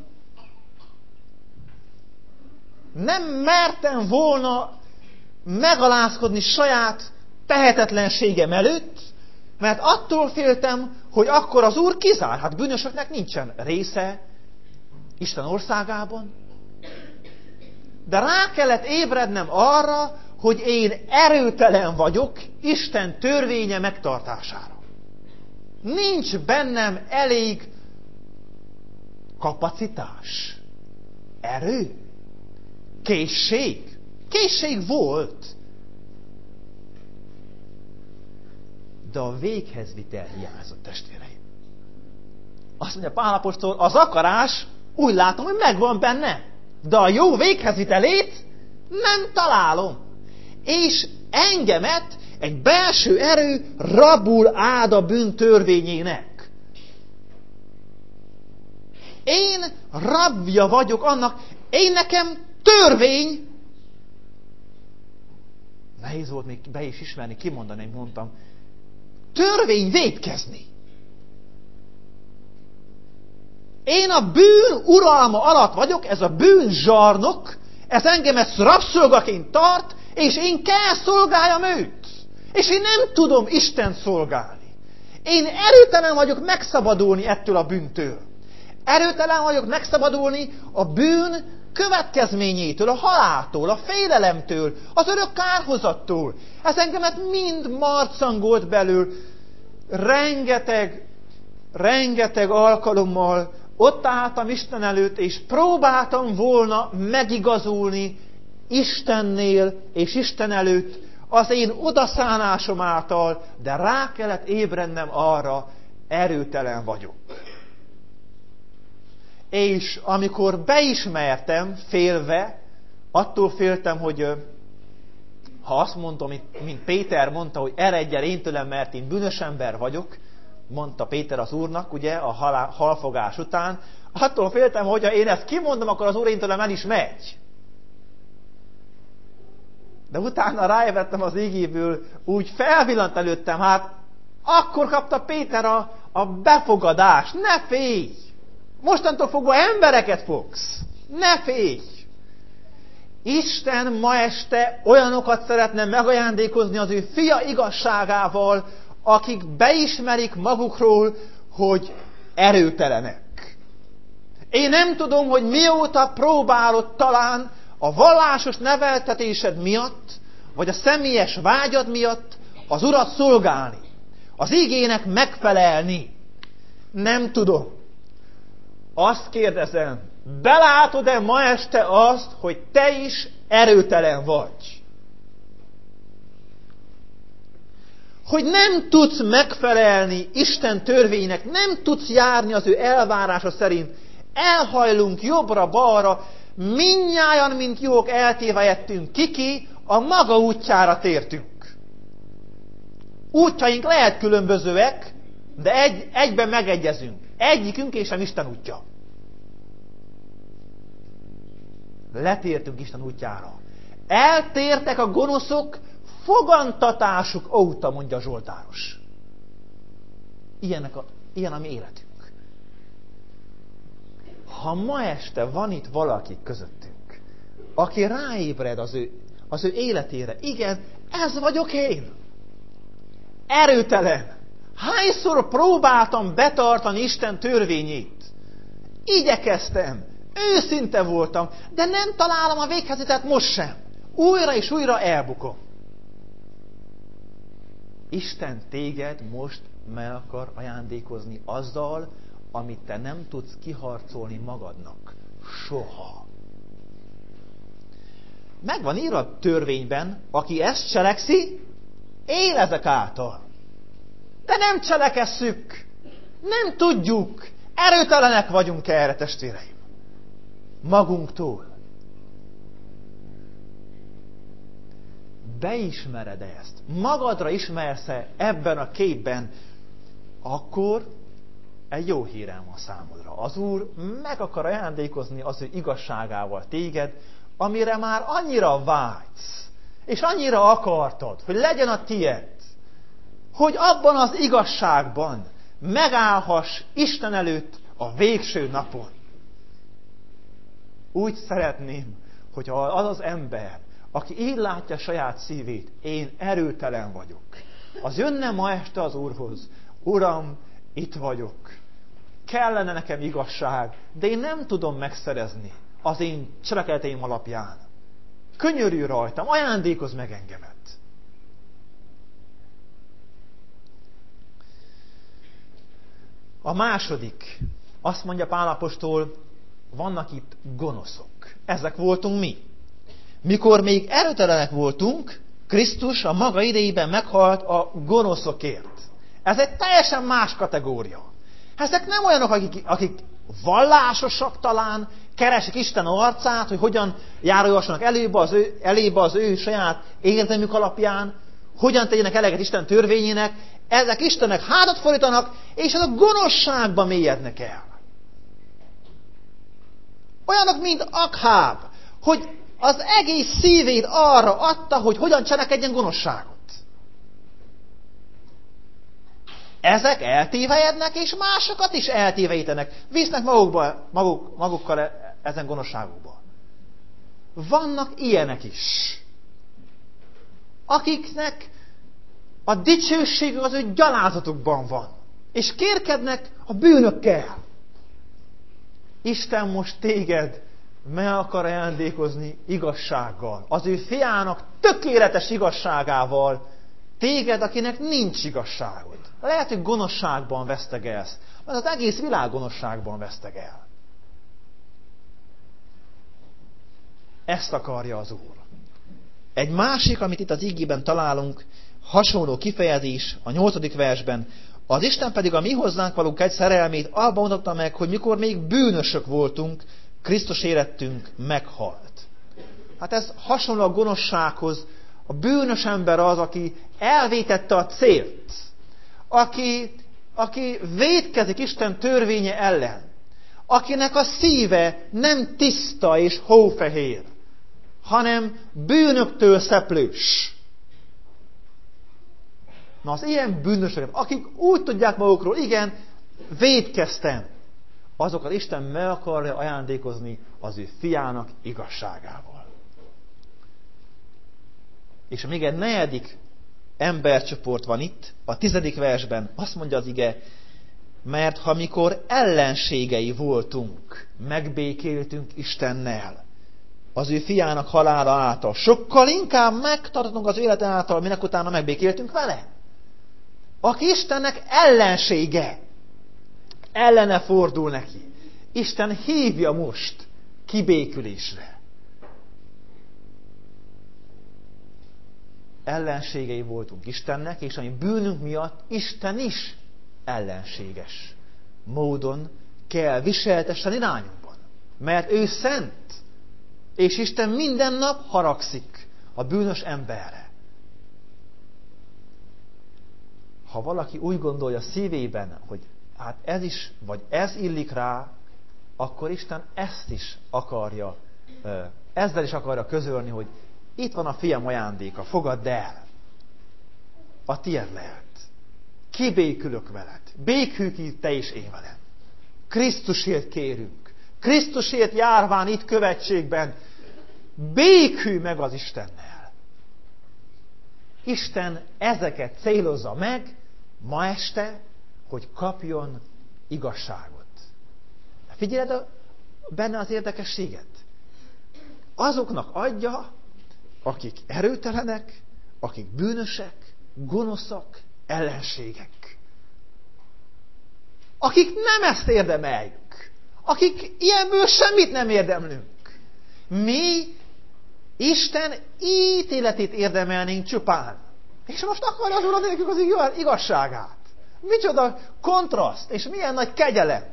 nem mertem volna megalázkodni saját tehetetlenségem előtt, mert attól féltem, hogy akkor az Úr kizár. Hát bűnösöknek nincsen része Isten országában. De rá kellett ébrednem arra, hogy én erőtelen vagyok Isten törvénye megtartására. Nincs bennem elég kapacitás, erő, készség. Készség volt, de a véghezvitel hiányzott, testvéreim. Azt mondja Pál apostol, az akarás úgy látom, hogy megvan benne, de a jó véghezvitelét nem találom. És engemet egy belső erő rabul áld a bűn törvényének. Én rabja vagyok annak, én nekem törvény. Nehéz volt még be is ismerni, kimondani, mondtam. Törvény vétkezni. Én a bűn uralma alatt vagyok, ez a bűn zsarnok, ez engemet rabszolgaként tart, és én kell szolgáljam őt. És én nem tudom Istent szolgálni. Én erőtelen vagyok megszabadulni ettől a bűntől. Erőtelen vagyok megszabadulni a bűn következményétől, a haláltól, a félelemtől, az örök kárhozattól. Ez engemet mind marcangolt belül. Rengeteg, rengeteg alkalommal ott álltam Isten előtt, és próbáltam volna megigazulni Istennél és Isten előtt az én odaszánásom által, de rá kellett ébrednem arra, erőtelen vagyok. És amikor beismertem, félve, attól féltem, hogy ha azt mondom, mint Péter mondta, hogy eredj el én tőlem, mert én bűnös ember vagyok, mondta Péter az Úrnak, ugye, a halál, halfogás után, attól féltem, hogy ha én ezt kimondom, akkor az Úr én tőlem el is megy. De utána rájövettem az igéből, úgy felvillant előttem, hát akkor kapta Péter a, a befogadást. Ne félj! Mostantól fogva embereket fogsz. Ne félj! Isten ma este olyanokat szeretne megajándékozni az ő fia igazságával, akik beismerik magukról, hogy erőtelenek. Én nem tudom, hogy mióta próbálod talán a vallásos neveltetésed miatt, vagy a személyes vágyad miatt az Urat szolgálni, az igének megfelelni. Nem tudom. Azt kérdezem, belátod-e ma este azt, hogy te is erőtelen vagy? Hogy nem tudsz megfelelni Isten törvénynek, nem tudsz járni az ő elvárása szerint. Elhajlunk jobbra-balra, mindnyájan, mint jók eltévejettünk, kiki, a maga útjára tértünk. Útjaink lehet különbözőek, de egy, egyben megegyezünk. Egyikünk és sem Isten útja. Letértünk Isten útjára. Eltértek a gonoszok fogantatásuk óta, mondja a Zsoltáros. Ilyenek a, ilyen a mi életünk. Ha ma este van itt valaki közöttünk, aki ráébred az ő, az ő életére, igen, ez vagyok én. Erőtelen. Hányszor próbáltam betartani Isten törvényét? Igyekeztem. Őszinte voltam, de nem találom a véghezetet most sem. Újra és újra elbukom. Isten téged most meg akar ajándékozni azzal, amit te nem tudsz kiharcolni magadnak. Soha. Megvan írva a törvényben, aki ezt cselekszi, él ezek által. De nem cselekesszük. Nem tudjuk. Erőtelenek vagyunk erre, testvéreim. Magunktól. Beismered-e ezt? Magadra ismersz-e ebben a képben? Akkor egy jó hírem van számodra. Az Úr meg akar ajándékozni az ő igazságával téged, amire már annyira vágysz, és annyira akartad, hogy legyen a tied, hogy abban az igazságban megállhass Isten előtt a végső napon. Úgy szeretném, hogy az az ember, aki így látja saját szívét, én erőtelen vagyok, az jönne ma este az Úrhoz. Uram, itt vagyok. Kellene nekem igazság, de én nem tudom megszerezni az én cselekedeteim alapján. Könyörülj rajtam, ajándékozz meg engemet. A második, azt mondja Pál apostol, vannak itt gonoszok. Ezek voltunk mi. Mikor még erőtelenek voltunk, Krisztus a maga idejében meghalt a gonoszokért. Ez egy teljesen más kategória. Ezek nem olyanok, akik, akik vallásosak talán, keresik Isten arcát, hogy hogyan járulhassanak elébe az ő, elébe az ő saját érdemük alapján, hogyan tegyenek eleget Isten törvényének. Ezek Istennek hátat fordítanak, és ez a gonoszságba mélyednek el. Olyanok, mint Akháb, hogy az egész szívét arra adta, hogy hogyan cselekedjen gonoszságot. Ezek eltévejednek, és másokat is eltévejítenek. Visznek magukba, maguk, magukkal ezen gonoszságukba. Vannak ilyenek is, akiknek a dicsőség az ő gyalázatukban van. És kérkednek a bűnökkel. Isten most téged meg akar ajándékozni igazsággal. Az ő fiának tökéletes igazságával. Téged, akinek nincs igazságod. Lehet, hogy gonoszságban vesztegelsz, mert az egész világ gonoszságban vesztegel. Ezt akarja az Úr. Egy másik, amit itt az igében találunk, hasonló kifejezés a nyolcadik versben, az Isten pedig a mi hozzánk való kegy szerelmét abban mutatta meg, hogy mikor még bűnösök voltunk, Krisztus érettünk meghalt. Hát ez hasonló a gonoszsághoz. A bűnös ember az, aki elvétette a célt. Aki, aki vétkezik Isten törvénye ellen. Akinek a szíve nem tiszta és hófehér, hanem bűnöktől szeplős. Na az ilyen bűnösöket, akik úgy tudják magukról, igen, vétkeztem, azokat Isten meg akarja ajándékozni az ő fiának igazságával. És még egy negyedik embercsoport van itt, a tizedik versben, azt mondja az ige, mert ha mikor ellenségei voltunk, megbékéltünk Istennel, az ő fiának halála által, sokkal inkább megtartunk az élete által, minek utána megbékéltünk vele. Aki Istennek ellensége, ellene fordul neki. Isten hívja most kibékülésre. Ellenségei voltunk Istennek, és ami bűnünk miatt Isten is ellenséges módon kell viseltessen irányunkban. Mert ő szent, és Isten minden nap haragszik a bűnös emberre. Ha valaki úgy gondolja szívében, hogy hát ez is, vagy ez illik rá, akkor Isten ezt is akarja, ezzel is akarja közölni, hogy itt van a fiam ajándéka, fogadd el. A tiéd lehet. Kibékülök veled. Békülj ki te is én velem. Krisztusért kérünk. Krisztusért járván itt követségben. Békülj meg az Istennel. Isten ezeket célozza meg ma este, hogy kapjon igazságot. Figyeled a, benne az érdekességet? Azoknak adja, akik erőtelenek, akik bűnösek, gonoszak, ellenségek. Akik nem ezt érdemeljük. Akik ilyenből semmit nem érdemlünk. Mi Isten ítéletét érdemelnénk csupán. És most akarja az Úr adni nekünk az igazságát. Micsoda kontraszt, és milyen nagy kegyelem.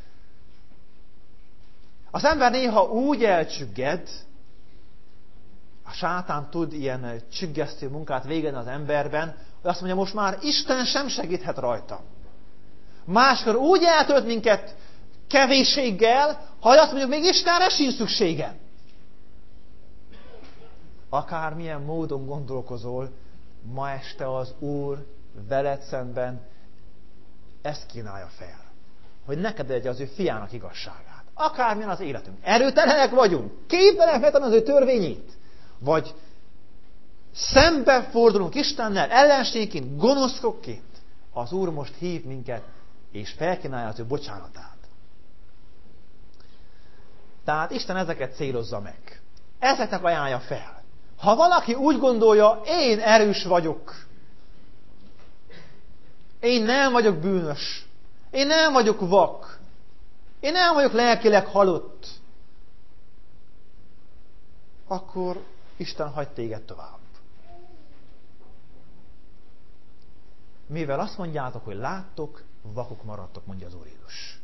Az ember néha úgy elcsügged, a sátán tud ilyen csüggesztő munkát végezni az emberben, hogy azt mondja, most már Isten sem segíthet rajta. Máskor úgy eltölt minket kevésséggel, hogy azt mondjuk, még Istenre sincs szükségem. Akármilyen módon gondolkozol, ma este az Úr veled szemben ezt kínálja fel. Hogy neked legyen az ő fiának igazságát. Akármilyen az életünk. Erőtelenek vagyunk. Képtelenek megtanulni az ő törvényét. Vagy szembe fordulunk Istennel, ellenségként, gonoszkokként. Az Úr most hív minket, és felkínálja az ő bocsánatát. Tehát Isten ezeket célozza meg. Ezeknek ajánlja fel. Ha valaki úgy gondolja, én erős vagyok, én nem vagyok bűnös, én nem vagyok vak, én nem vagyok lelkileg halott, akkor Isten hagy téged tovább. Mivel azt mondjátok, hogy láttok, vakok maradtok, mondja az Úr Jézus.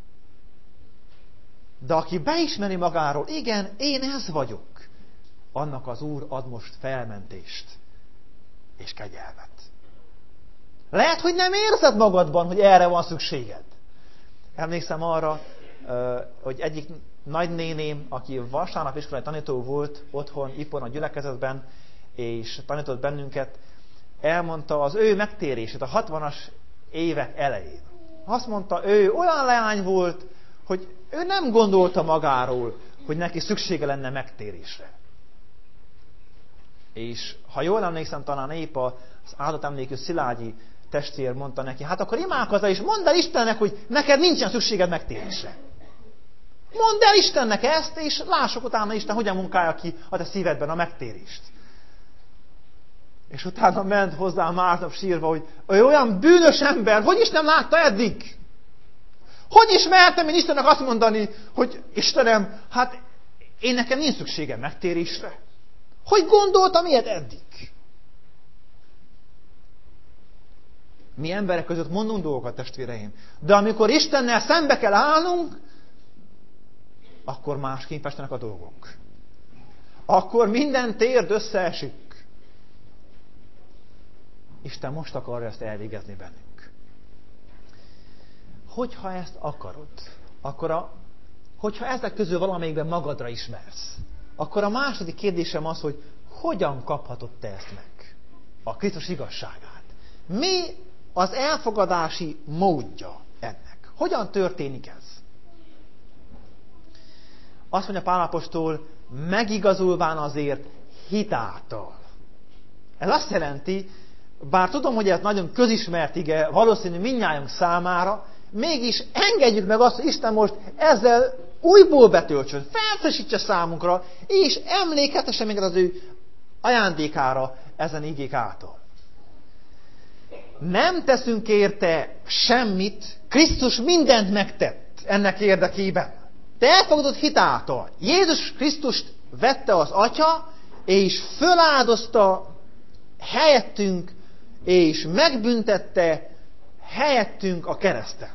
De aki beismeri magáról, igen, én ez vagyok, annak az Úr ad most felmentést és kegyelmet. Lehet, hogy nem érzed magadban, hogy erre van szükséged. Emlékszem arra, hogy egyik nagynéném, aki vasárnapiskolai tanító volt otthon, Ipon a gyülekezetben, és tanított bennünket, elmondta az ő megtérését a hatvanas évek elején. Azt mondta, ő olyan leány volt, hogy ő nem gondolta magáról, hogy neki szüksége lenne megtérésre. És ha jól emlékszem, talán épp az áldott emlékű Szilágyi testvér mondta neki, hát akkor imádkozz és mondd el Istennek, hogy neked nincsen szükséged megtérésre. Mondd el Istennek ezt, és lássuk utána Isten, hogyan munkálja ki a te szívedben a megtérést. És utána ment hozzá másnap sírva, hogy ő olyan bűnös ember, hogy is nem látta eddig? Hogy ismertem én Istennek azt mondani, hogy Istenem, hát én nekem nincs szükségem megtérésre? Hogy gondoltam ilyet eddig? Mi emberek között mondunk dolgokat, testvéreim. De amikor Istennel szembe kell állnunk, akkor másképp festenek a dolgok. Akkor minden térd összeesik. Isten most akarja ezt elvégezni bennünk. Hogyha ezt akarod, akkor a, hogyha ezek közül valamelyikben magadra ismersz, akkor a második kérdésem az, hogy hogyan kaphatod te ezt meg? A Krisztus igazságát. Mi az elfogadási módja ennek? Hogyan történik ez? Azt mondja Pál apostol, megigazulván azért hitáltal. Ez azt jelenti, bár tudom, hogy ez nagyon közismert ige, valószínű mindnyájunk számára, mégis engedjük meg azt, hogy Isten most ezzel újból betöltsön, felfrissítse számunkra, és emlékeztesse minket az ő ajándékára ezen igék által. Nem teszünk érte semmit, Krisztus mindent megtett ennek érdekében. Te elfogadod hitáltal. Jézus Krisztust vette az Atya, és föláldozta helyettünk, és megbüntette helyettünk a kereszten.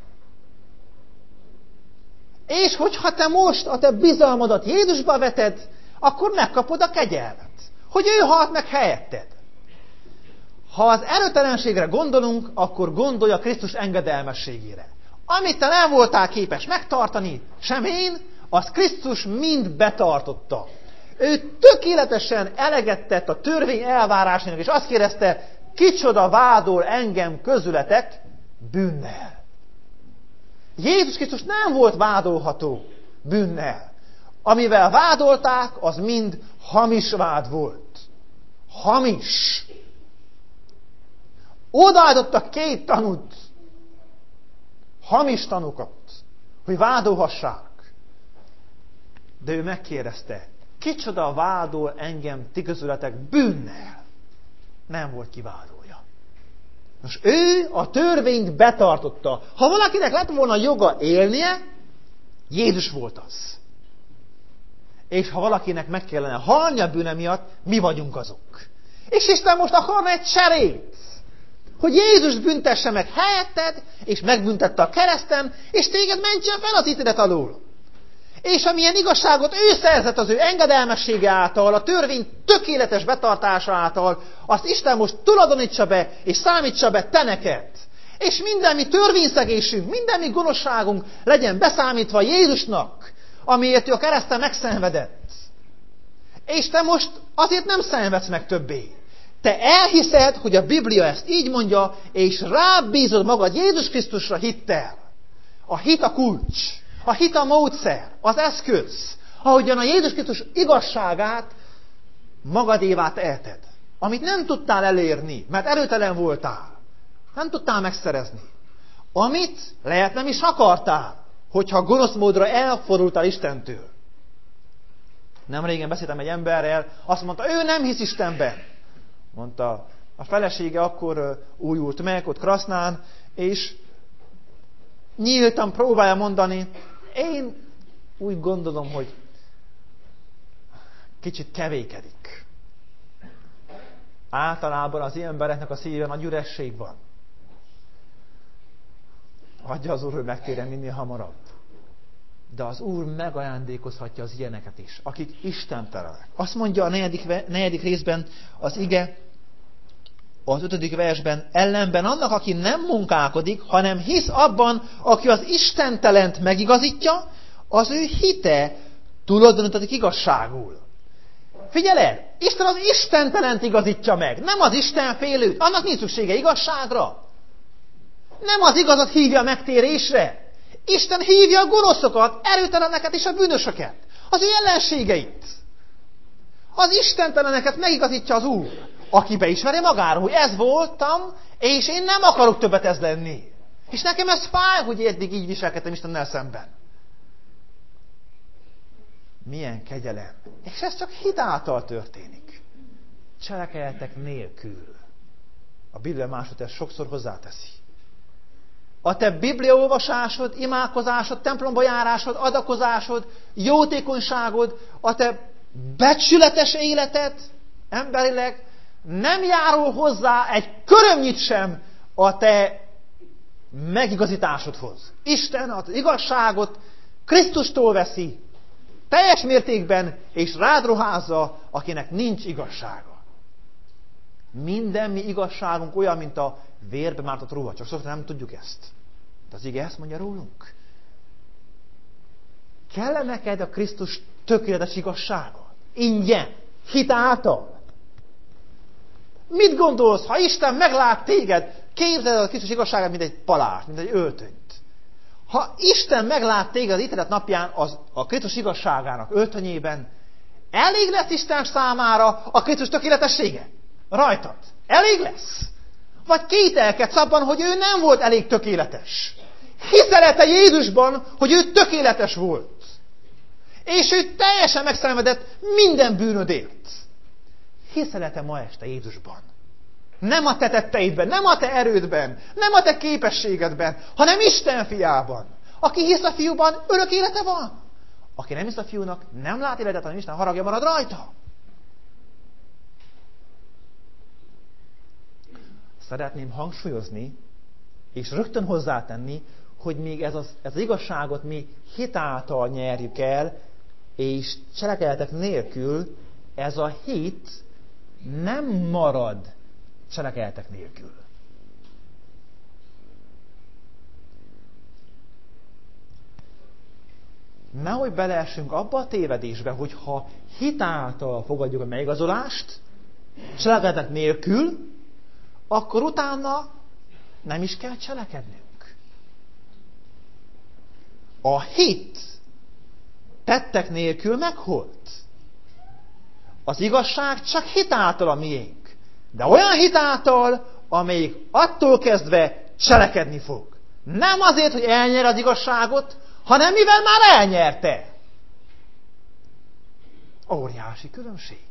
És hogyha te most a te bizalmadat Jézusba veted, akkor megkapod a kegyelmet. Hogy ő halt meg helyetted. Ha az erőtelenségre gondolunk, akkor gondolj a Krisztus engedelmességére. Amit te nem voltál képes megtartani, sem én, az Krisztus mind betartotta. Ő tökéletesen eleget tett a törvény elvárásának, és azt kérdezte, kicsoda vádol engem közületek bűnnel. Jézus Krisztus nem volt vádolható bűnnel. Amivel vádolták, az mind hamis vád volt. Hamis. Odaadottak két tanút, hamis tanukat, hogy vádolhassák. De ő megkérdezte, kicsoda vádol engem ti közületek bűnnel? Nem volt kivádolja. Most ő a törvényt betartotta. Ha valakinek lett volna joga élnie, Jézus volt az. És ha valakinek meg kellene halni a bűne miatt, mi vagyunk azok. És Isten most akarna egy cserét. Hogy Jézus büntesse meg helyetted, és megbüntette a kereszten, és téged mentsen fel az ítélet alól. És amilyen igazságot ő szerzett az ő engedelmessége által, a törvény tökéletes betartása által, azt Isten most tulajdonítsa be, és számítsa be te neked. És minden mi törvényszegésünk, minden mi gonoszságunk legyen beszámítva Jézusnak, amiért ő a kereszten megszenvedett. És te most azért nem szenvedsz meg többé. Te elhiszed, hogy a Biblia ezt így mondja, és rábízod magad Jézus Krisztusra hittel. A hit a kulcs, a hit a módszer, az eszköz, ahogyan a Jézus Krisztus igazságát magadévá teheted. Amit nem tudtál elérni, mert erőtelen voltál. Nem tudtál megszerezni. Amit lehet nem is akartál, hogyha gonosz módra elfordultál Istentől. Nem régen beszéltem egy emberrel, azt mondta, ő nem hisz Istenben. Mondta, a felesége akkor újult meg ott Krasznán, és nyíltan próbálja mondani, én úgy gondolom, hogy kicsit kevékedik. Általában az ilyen embereknek a szívében nagy üresség van. Adja az Úr, hogy megtérjen minél hamarabb. De az Úr megajándékozhatja az ilyeneket is, akik istentelenek. Azt mondja a negyedik, negyedik részben az ige, az ötödik versben, ellenben annak, aki nem munkálkodik, hanem hisz abban, aki az istentelent megigazítja, az ő hite tulajdonítatik igazságul. Figyelj el! Isten az istentelent igazítja meg, nem az istenfélőt. Annak nincs szüksége igazságra. Nem az igazat hívja megtérésre. Isten hívja a gonoszokat, erőteleneket és a bűnösöket. Az ő ellenségeit. Az istenteleneket megigazítja az Úr, aki beismeri magára, hogy ez voltam, és én nem akarok többet ez lenni. És nekem ez fáj, hogy eddig így viselkedtem Istennel szemben. Milyen kegyelem. És ez csak hit által történik. Cselekedetek nélkül. A Biblia másod ezt sokszor hozzáteszi. A te bibliaolvasásod, imádkozásod, templomba járásod, adakozásod, jótékonyságod, a te becsületes életed emberileg nem járul hozzá egy körömnyit sem a te megigazításodhoz. Isten az igazságot Krisztustól veszi teljes mértékben, és rád ruházza, akinek nincs igazsága. Minden mi igazságunk olyan, mint a vérbe mártott ruha. Csak sokszor nem tudjuk ezt. De az ige ezt mondja rólunk. Kell neked a Krisztus tökéletes igazsága? Ingyen. Hit által. Mit gondolsz, ha Isten meglát téged, képzeld a Krisztus igazságát, mint egy palást, mint egy öltönyt. Ha Isten meglát téged az ítélet napján az, a Krisztus igazságának öltönyében, elég lesz Isten számára a Krisztus tökéletessége? Rajtad. Elég lesz? Vagy kételkedsz abban, hogy ő nem volt elég tökéletes? Hiszel te Jézusban, hogy ő tökéletes volt? És ő teljesen megszenvedett minden bűnödért. Hiszel te ma este Jézusban? Nem a te tetteidben, nem a te erődben, nem a te képességedben, hanem Isten fiában. Aki hisz a fiúban, örök élete van. Aki nem hisz a fiúnak, nem lát életet, hanem Isten haragja marad rajta. Szeretném hangsúlyozni, és rögtön hozzátenni, hogy még ez az, ez az igazságot mi hitáltal nyerjük el, és cselekedetek nélkül ez a hit nem marad cselekedetek nélkül. Nehogy beleessünk abba a tévedésbe, hogy ha hitáltal fogadjuk a megigazolást, cselekedetek nélkül, akkor utána nem is kell cselekednünk. A hit tettek nélkül megholt. Az igazság csak hitáltal a miénk. De olyan hitáltal, amelyik attól kezdve cselekedni fog. Nem azért, hogy elnyer az igazságot, hanem mivel már elnyerte. Óriási különbség.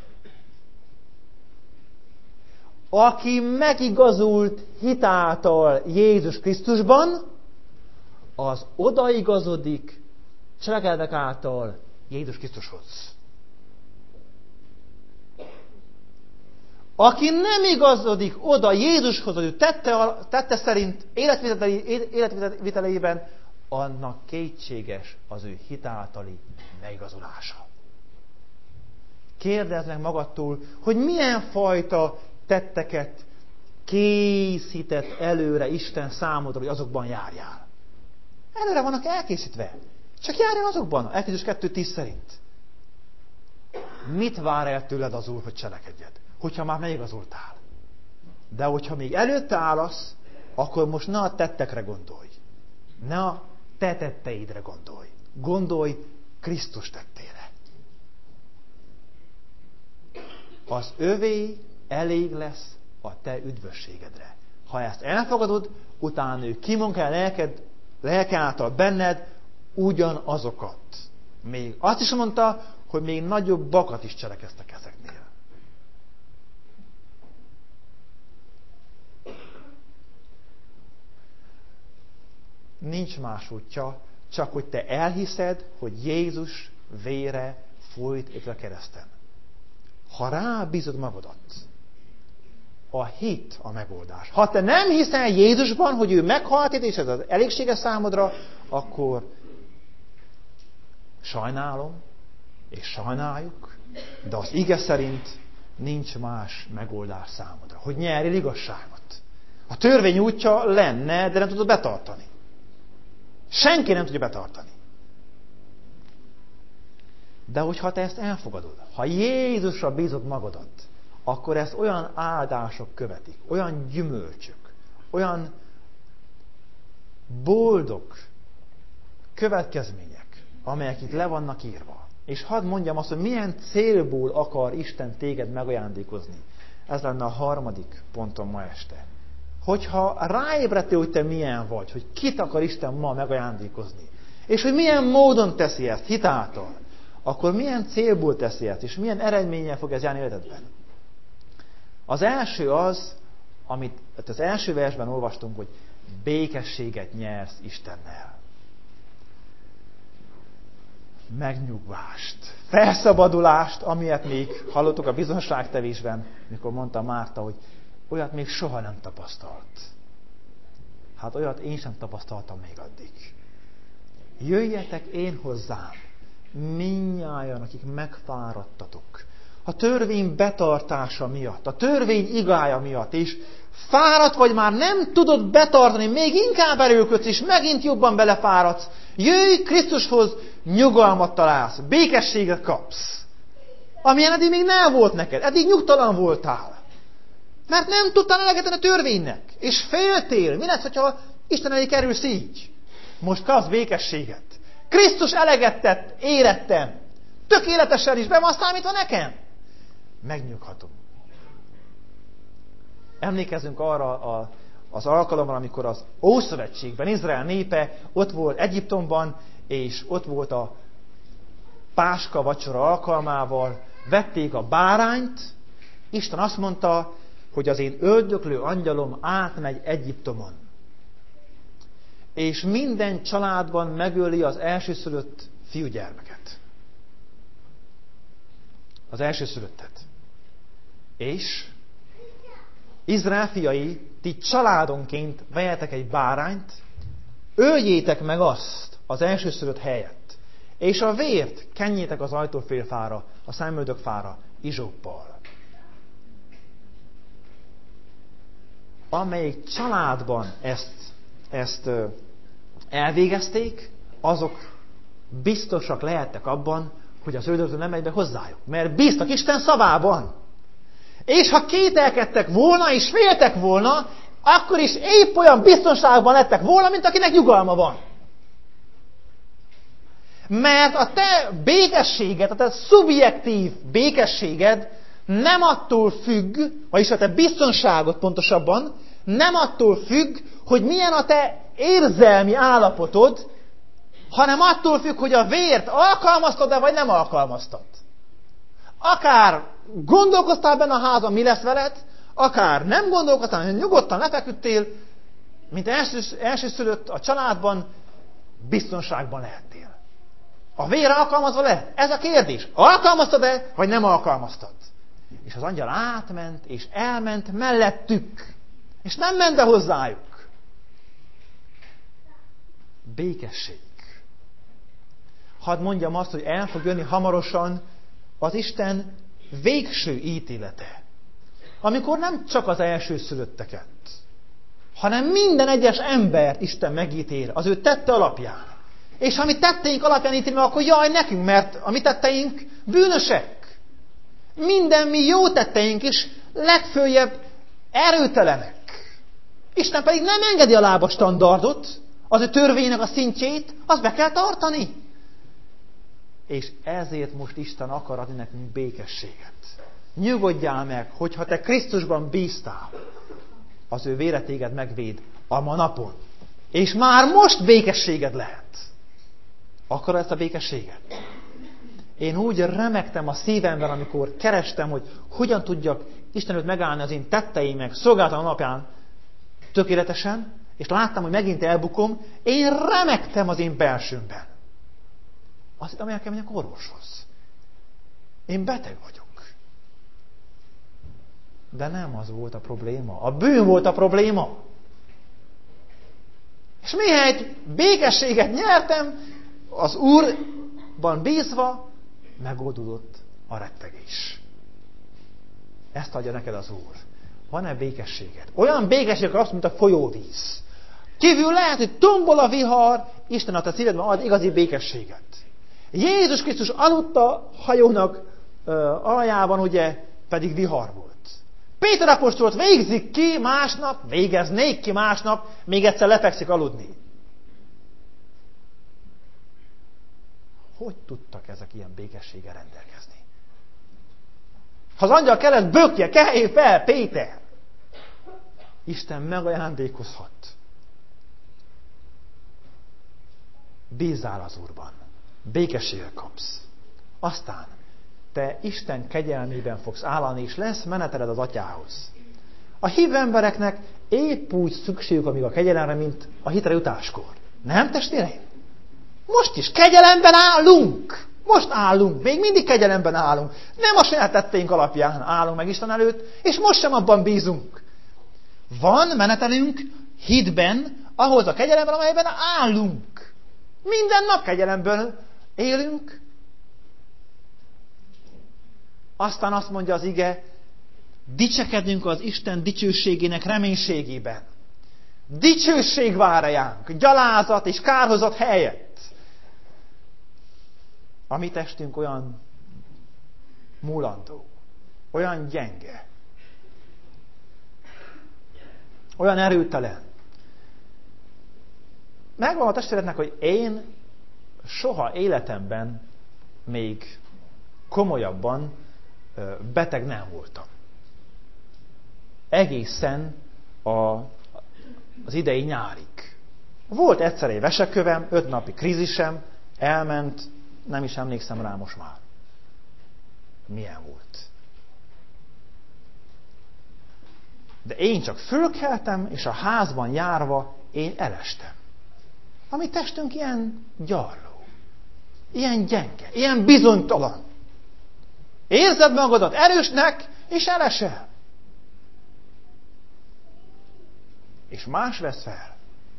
Aki megigazult hitáltal Jézus Krisztusban, az odaigazodik cselekedetek által Jézus Krisztushoz. Aki nem igazodik oda Jézushoz, hogy ő tette, tette szerint életviteleiben, annak kétséges az ő hitáltali megigazulása. Kérdezd meg magadtól, hogy milyen fajta tetteket készített előre Isten számodra, hogy azokban járjál. Előre vannak elkészítve. Csak járjál azokban, Efézus kettő tíz szerint. Mit vár el tőled az Úr, hogy cselekedjed? Hogyha már megigazoltál. De hogyha még előtte állasz, akkor most ne a tettekre gondolj. Ne a te tetteidre gondolj. Gondolj Krisztus tettére. Az övé elég lesz a te üdvösségedre. Ha ezt elfogadod, utána ő kimunkál lelked, lelke által benned ugyanazokat. Még azt is mondta, hogy még nagyobbakat is cselekeztek ezeknél. Nincs más útja, csak hogy te elhiszed, hogy Jézus vére folyt itt a kereszten. Ha rábízod magadat, a hit a megoldás. Ha te nem hiszel Jézusban, hogy ő meghalt, és ez az elégséges számodra, akkor sajnálom, és sajnáljuk, de az ige szerint nincs más megoldás számodra. Hogy nyerjél igazságot. A törvény útja lenne, de nem tudod betartani. Senki nem tudja betartani. De hogyha te ezt elfogadod, ha Jézusra bízod magadat, akkor ezt olyan áldások követik, olyan gyümölcsök, olyan boldog következmények, amelyek itt le vannak írva. És hadd mondjam azt, hogy milyen célból akar Isten téged megajándékozni. Ez lenne a harmadik pontom ma este. Hogyha ráébredtél, hogy te milyen vagy, hogy kit akar Isten ma megajándékozni, és hogy milyen módon teszi ezt hitáltal, akkor milyen célból teszi ezt, és milyen eredménnyel fog ez járni életedben? Az első az, amit az első versben olvastunk, hogy békességet nyersz Istennel. Megnyugvást, felszabadulást, amilyet még hallottuk a bizonságtevésben, mikor mondta Márta, hogy olyat még soha nem tapasztalt. Hát olyat én sem tapasztaltam még addig. Jöjjetek én hozzám, mindnyájan, akik megfáradtatok. A törvény betartása miatt, a törvény igája miatt, és fáradt vagy már nem tudod betartani, még inkább erőködsz, és megint jobban belefáradsz. Jöjj Krisztushoz, nyugalmat találsz, békességet kapsz. Amilyen eddig még nem volt neked, eddig nyugtalan voltál. Mert nem tudtál eleget a törvénynek, és féltél. Mi lesz, hogyha Isten elé kerülsz így? Most kapsz békességet. Krisztus eleget tett, érettem. Tökéletesen is, be van számítva nekem. Megnyughatom. Emlékezünk arra a, az alkalomra, amikor az Ószövetségben Izrael népe ott volt Egyiptomban, és ott volt a Páska vacsora alkalmával, vették a bárányt, Isten azt mondta, hogy az én öldöklő angyalom átmegy Egyiptomon. És minden családban megöli az elsőszülött fiúgyermeket. Az elsőszülöttet. És Izrael fiai, ti családonként vejetek egy bárányt, öljétek meg azt az elsőszülött helyett, és a vért kenjétek az ajtófélfára, a szemöldökfára, izsóppal. Amelyik családban ezt, ezt elvégezték, azok biztosak lehettek abban, hogy az öldöklő nem megy be hozzájuk. Mert bíztak Isten szavában. És ha kételkedtek volna, és féltek volna, akkor is épp olyan biztonságban lettek volna, mint akinek nyugalma van. Mert a te békességed, a te szubjektív békességed nem attól függ, vagyis a te biztonságod pontosabban, nem attól függ, hogy milyen a te érzelmi állapotod, hanem attól függ, hogy a vért alkalmaztad-e, vagy nem alkalmaztad. Akár gondolkoztál benne a házban, mi lesz veled, akár nem gondolkoztál, hanem nyugodtan lefeküdtél, mint első, elsőszülött a családban, biztonságban lehettél. A vér alkalmazva lehet? Ez a kérdés. Alkalmaztad-e, vagy nem alkalmaztad? És az angyal átment, és elment mellettük. És nem ment be hozzájuk. Békesség. Hadd mondjam azt, hogy el fog jönni hamarosan az Isten végső ítélete. Amikor nem csak az elsőszülötteket, hanem minden egyes embert Isten megítél az ő tette alapján. És ha mi tetteink alapján ítél meg, akkor jaj nekünk, mert a mi tetteink bűnösek. Minden mi jó tetteink is legfőjebb erőtelenek. Isten pedig nem engedi a lába standardot, az ő törvénynek a szintjét, azt be kell tartani. És ezért most Isten akar adni nekünk békességet. Nyugodjál meg, hogyha te Krisztusban bíztál, az ő vére téged megvéd a ma napon. És már most békességed lehet. Akarod ezt a békességet? Én úgy remektem a szívemben, amikor kerestem, hogy hogyan tudjak Isten előtt megállni az én tetteimek szolgálatom napján tökéletesen, és láttam, hogy megint elbukom, én remektem az én belsőmben. Azt hittem, hogy el kell menjek orvoshoz. Én beteg vagyok. De nem az volt a probléma. A bűn volt a probléma. És mihelyt békességet nyertem, az Úrban bízva, megoldódott a rettegés. Ezt adja neked az Úr. Van-e békességed? Olyan békesség kapsz, mint a folyóvíz. Kívül lehet, hogy tombol a vihar, Isten a te szívedben ad igazi békességet. Jézus Krisztus aludt a hajónak uh, aljában, ugye, pedig vihar volt. Péter apostolt végzik ki másnap, végeznék ki másnap, még egyszer lefekszik aludni. Hogy tudtak ezek ilyen békességgel rendelkezni? Ha az angyal kellett, bökje, kelj fel, Péter! Isten megajándékozhat. Bízzál az Úrban. Békességet kapsz. aztán te Isten kegyelmében fogsz állani, és lesz meneteled az Atyához. A hívő embereknek épp úgy szükségük amíg a kegyelemre, mint a hitre jutáskor. Nem, testvéreim? Most is kegyelemben állunk. Most állunk. Még mindig kegyelemben állunk. Nem a saját tetteink alapján állunk meg Isten előtt, és most sem abban bízunk. Van menetelünk hitben, ahhoz a kegyelemben, amelyben állunk. Minden nap kegyelemben élünk. Aztán azt mondja az ige, dicsekedünk az Isten dicsőségének reménységében. Dicsőség vár ránk, gyalázat és kárhozat helyett. A mi testünk olyan múlandó, olyan gyenge, olyan erőtelen. Megvan a testvéretnek, hogy én soha életemben még komolyabban beteg nem voltam. Egészen a, az idei nyárig. Volt egyszer egy vesekövem, öt napi krízisem, elment, nem is emlékszem rá most már. Milyen volt. De én csak fölkeltem, és a házban járva én elestem. A mi testünk ilyen gyarló, ilyen gyenge, ilyen bizonytalan. Érzed magadat erősnek, és elesel. És más vesz fel.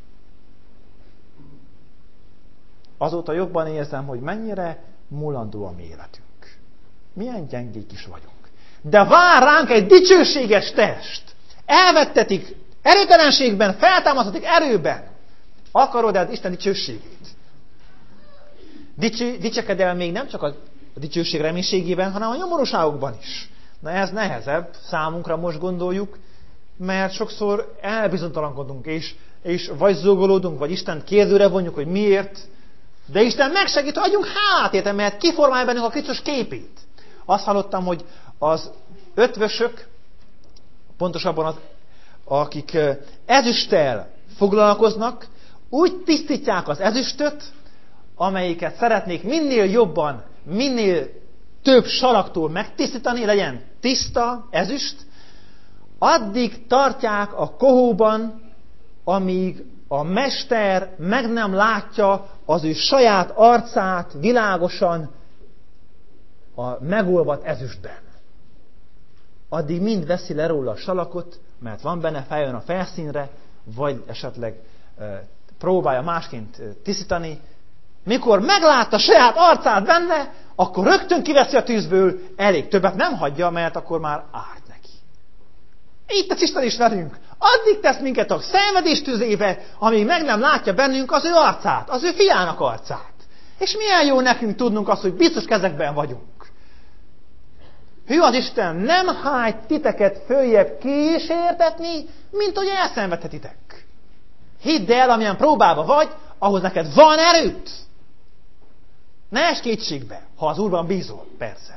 Azóta jobban érzem, hogy mennyire mulandó a mi életünk. Milyen gyengék is vagyunk. De vár ránk egy dicsőséges test. Elvettetik erőtelenségben, feltámasztatik erőben. Akarod-e Isten dicsőségét? Dicső, dicseked el még nem csak a dicsőség reménységében, hanem a nyomorúságokban is. Na ez nehezebb számunkra most gondoljuk, mert sokszor elbizonytalankodunk, és, és vagy zúgolódunk, vagy Istent kérdőre vonjuk, hogy miért. De Isten megsegít, hogy adjunk hálát érte, mert kiformálja bennünk a Krisztus képét. Azt hallottam, hogy az ötvösök, pontosabban az, akik ezüsttel foglalkoznak, úgy tisztítják az ezüstöt, amelyiket szeretnék minél jobban, minél több salaktól megtisztítani, legyen tiszta ezüst, addig tartják a kohóban, amíg a mester meg nem látja az ő saját arcát világosan a megolvadt ezüstben. Addig mind veszi le róla a salakot, mert van benne, feljön a felszínre, vagy esetleg e, próbálja másként tisztítani. Mikor meglátta saját arcát benne, akkor rögtön kiveszi a tűzből, elég többet nem hagyja, mert akkor már árt neki. Így tesz Isten is velünk. Addig tesz minket a szenvedés tüzébe, amíg meg nem látja bennünk az ő arcát, az ő fiának arcát. És milyen jó nekünk tudnunk azt, hogy biztos kezekben vagyunk. Hű az Isten, nem hájt titeket följebb kísértetni, mint hogy elszenvedhetitek. Hidd el, amilyen próbába vagy, ahhoz neked van erőt. Ne esd kétségbe, ha az Úrban bízol, persze.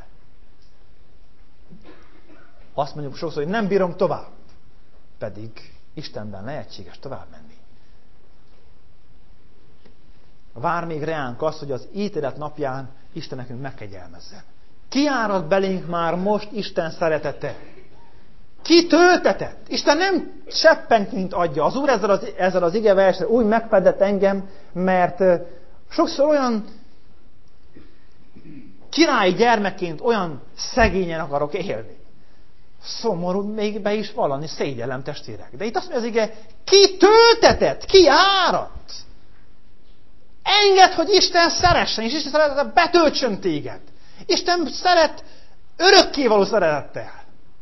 Azt mondjuk sokszor, hogy nem bírom tovább, pedig Istenben lehetséges tovább menni. Vár még reánk az, hogy az ítélet napján Isten nekünk megkegyelmezzen. Ki árad belénk már most Isten szeretete? Ki töltetett? Isten nem cseppenként adja. Az Úr ezzel az, ezzel az igeverssel úgy megfedett engem, mert sokszor olyan királyi gyermekként olyan szegényen akarok élni. Szomorú még be is vallani, szégyellem testvérek. De itt azt mondja az ige, ki töltetett? Ki áradt? Engedd, hogy Isten szeressen, és Isten szeretete betöltsön téged. Isten szeret örökkévaló szeretettel.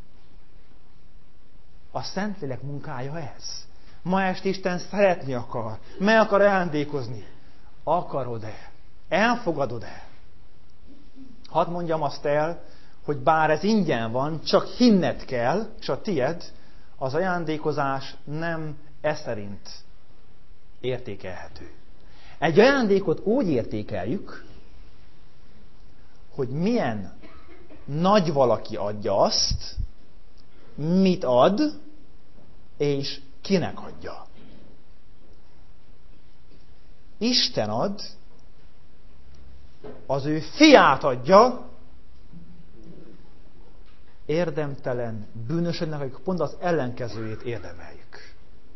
A Szentlélek munkája ez. Ma este Isten szeretni akar. Meg akar ajándékozni. Akarod-e? Elfogadod-e? Hadd mondjam azt el, hogy bár ez ingyen van, csak hinned kell, és a tied, az ajándékozás nem e szerint értékelhető. Egy ajándékot úgy értékeljük, hogy milyen nagy valaki adja azt, mit ad, és kinek adja. Isten ad, az ő fiát adja, érdemtelen bűnösöknek, akik pont az ellenkezőjét érdemeljük.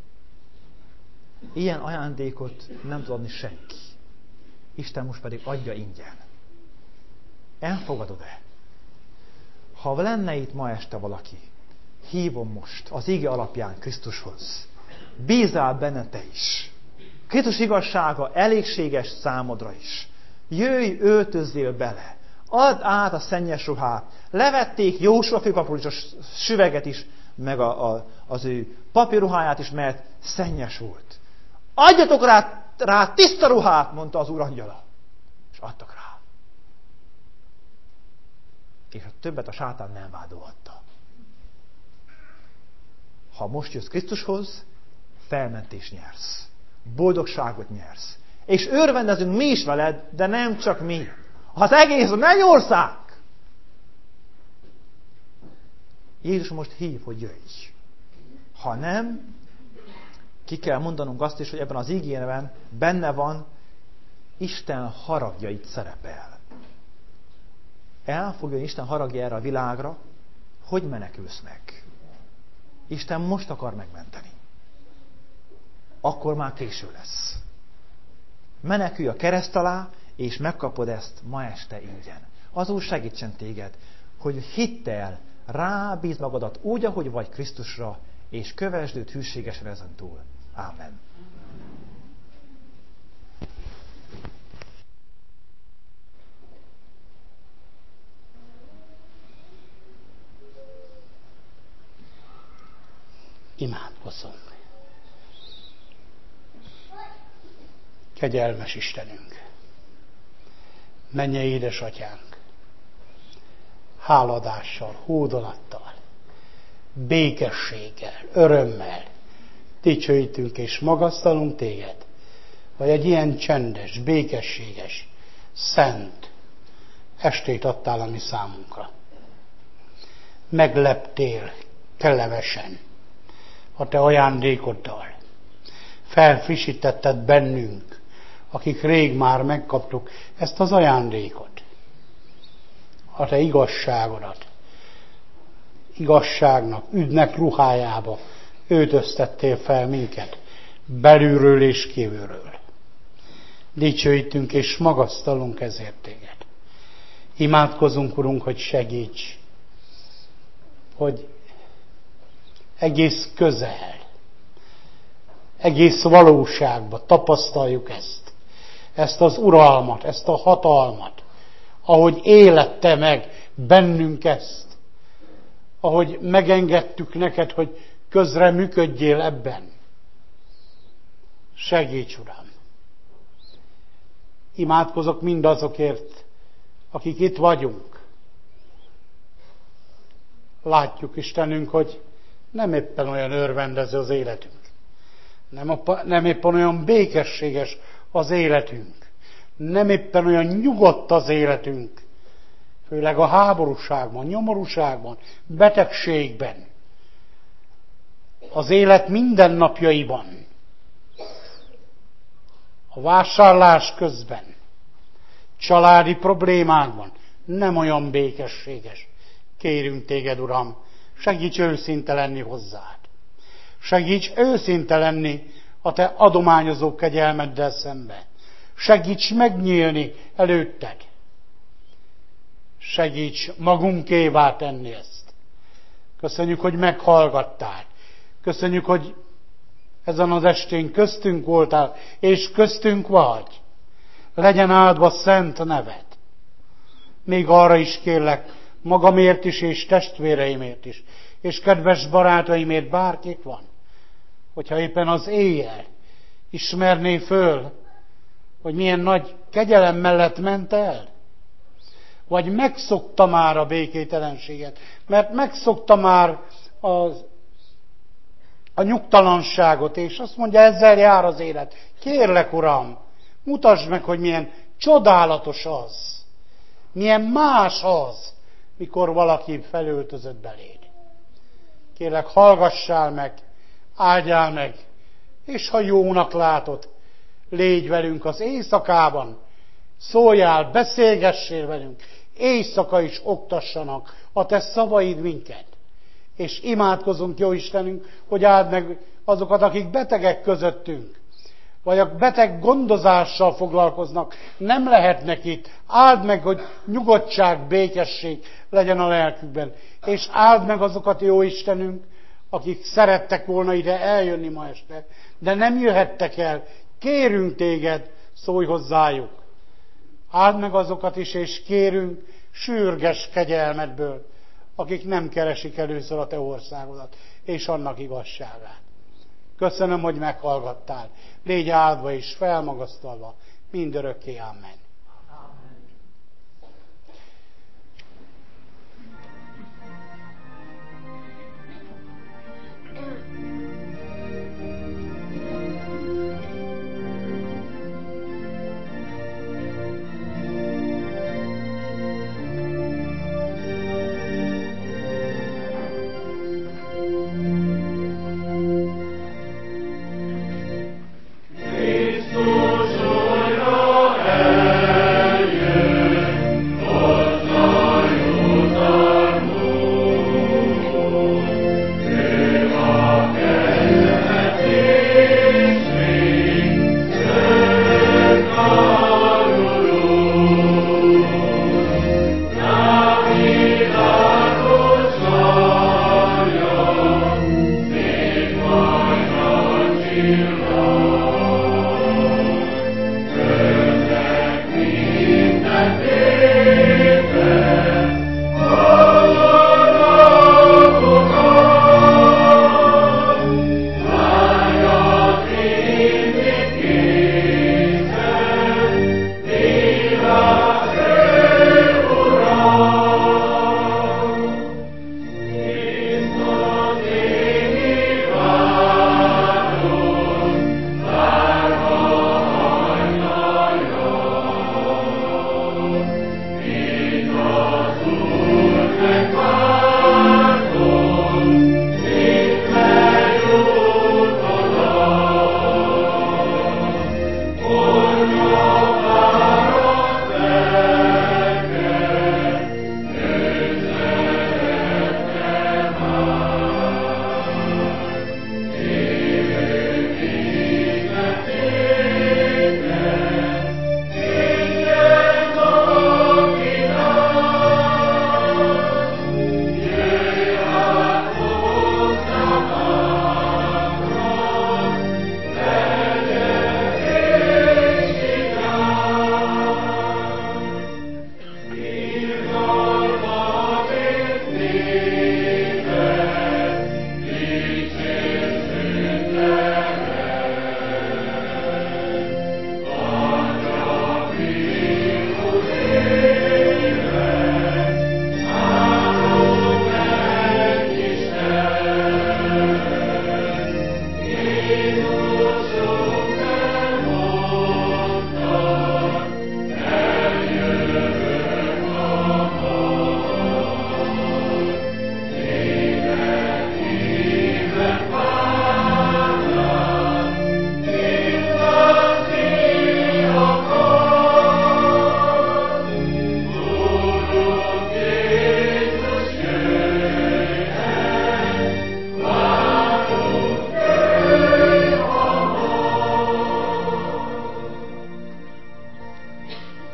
Ilyen ajándékot nem tud adni senki. Isten most pedig adja ingyen. Elfogadod-e? Ha lenne itt ma este valaki, hívom most az ige alapján Krisztushoz. Bízál benne te is. Krisztus igazsága elégséges számodra is. Jöjj, öltözzél bele. Add át a szennyes ruhát. Levették Jósua főpapról is a süveget is, meg a, a, az ő papírruháját is, mert szennyes volt. Adjatok rá, rá tiszta ruhát, mondta az Úr angyala. És adtak rá. És a többet a sátán nem vádolhatta. Ha most jössz Krisztushoz, felmentést nyersz. Boldogságot nyersz. És örvendezünk mi is veled, de nem csak mi. Az egész mennyország. Jézus most hív, hogy jöjj. Ha nem, ki kell mondanunk azt is, hogy ebben az ígérben benne van, Isten haragja itt szerepel. El fog jönni Isten haragja erre a világra, hogy menekülsz meg. Isten most akar megmenteni. Akkor már késő lesz. Menekülj a kereszt alá, és megkapod ezt ma este ingyen. Az Úr segítsen téged, hogy hittel rábíz magadat úgy, ahogy vagy Krisztusra, és kövesd őt hűségesen ezentúl. Ámen. Imádkozzunk. Kegyelmes Istenünk, mennyei édesatyánk, háladással, hódolattal, békességgel, örömmel dicsőítünk és magasztalunk téged, vagy egy ilyen csendes, békességes, szent estét adtál a mi számunkra. Megleptél kellemesen a te ajándékoddal. Felfrissítetted bennünk, akik rég már megkaptuk ezt az ajándékot. A te igazságodat, igazságnak, üdnek ruhájába öltöztettél fel minket, belülről és kívülről. Dicsőítünk és magasztalunk ezért téged. Imádkozunk, Urunk, hogy segíts, hogy egész közel, egész valóságban tapasztaljuk ezt, ezt az uralmat, ezt a hatalmat, ahogy élette meg bennünk ezt, ahogy megengedtük neked, hogy közre működjél ebben. Segíts, Uram! Imádkozok mindazokért, akik itt vagyunk. Látjuk, Istenünk, hogy nem éppen olyan örvendező az életünk. Nem, a, nem éppen olyan békességes az életünk. Nem éppen olyan nyugodt az életünk. Főleg a háborúságban, nyomorúságban, betegségben. Az élet mindennapjaiban. A vásárlás közben. Családi problémákban. Nem olyan békességes. Kérünk téged, Uram, segíts őszinte lenni hozzád. Segíts őszinte lenni a te adományozó kegyelmeddel szemben. Segíts megnyílni előtted. Segíts magunkévá tenni ezt. Köszönjük, hogy meghallgattál. Köszönjük, hogy ezen az estén köztünk voltál, és köztünk vagy. Legyen áldva szent neved. Még arra is kérlek, magamért is, és testvéreimért is, és kedves barátaimért bárkit van, hogyha éppen az éjjel ismerné föl, hogy milyen nagy kegyelem mellett ment el, vagy megszokta már a békétlenséget, mert megszokta már az, a nyugtalanságot, és azt mondja, ezzel jár az élet. Kérlek, Uram, mutasd meg, hogy milyen csodálatos az, milyen más az, mikor valaki felöltözött beléd. Kérlek, hallgassál meg, áldjál meg, és ha jónak látod, légy velünk az éjszakában, Szóljál, beszélgessél velünk, éjszaka is oktassanak a te szavaid minket. És imádkozunk, jó Istenünk, hogy áld meg azokat, akik betegek közöttünk, vagy a beteg gondozással foglalkoznak, nem lehetnek itt. Áld meg, hogy nyugodtság, békesség legyen a lelkükben. És áld meg azokat, jó Istenünk, akik szerettek volna ide eljönni ma este, de nem jöhettek el. Kérünk téged, szólj hozzájuk. Áld meg azokat is, és kérünk sürges kegyelmedből, akik nem keresik először a te országodat, és annak igazságát. Köszönöm, hogy meghallgattál. Légy áldva és felmagasztalva mindörökké. Amen.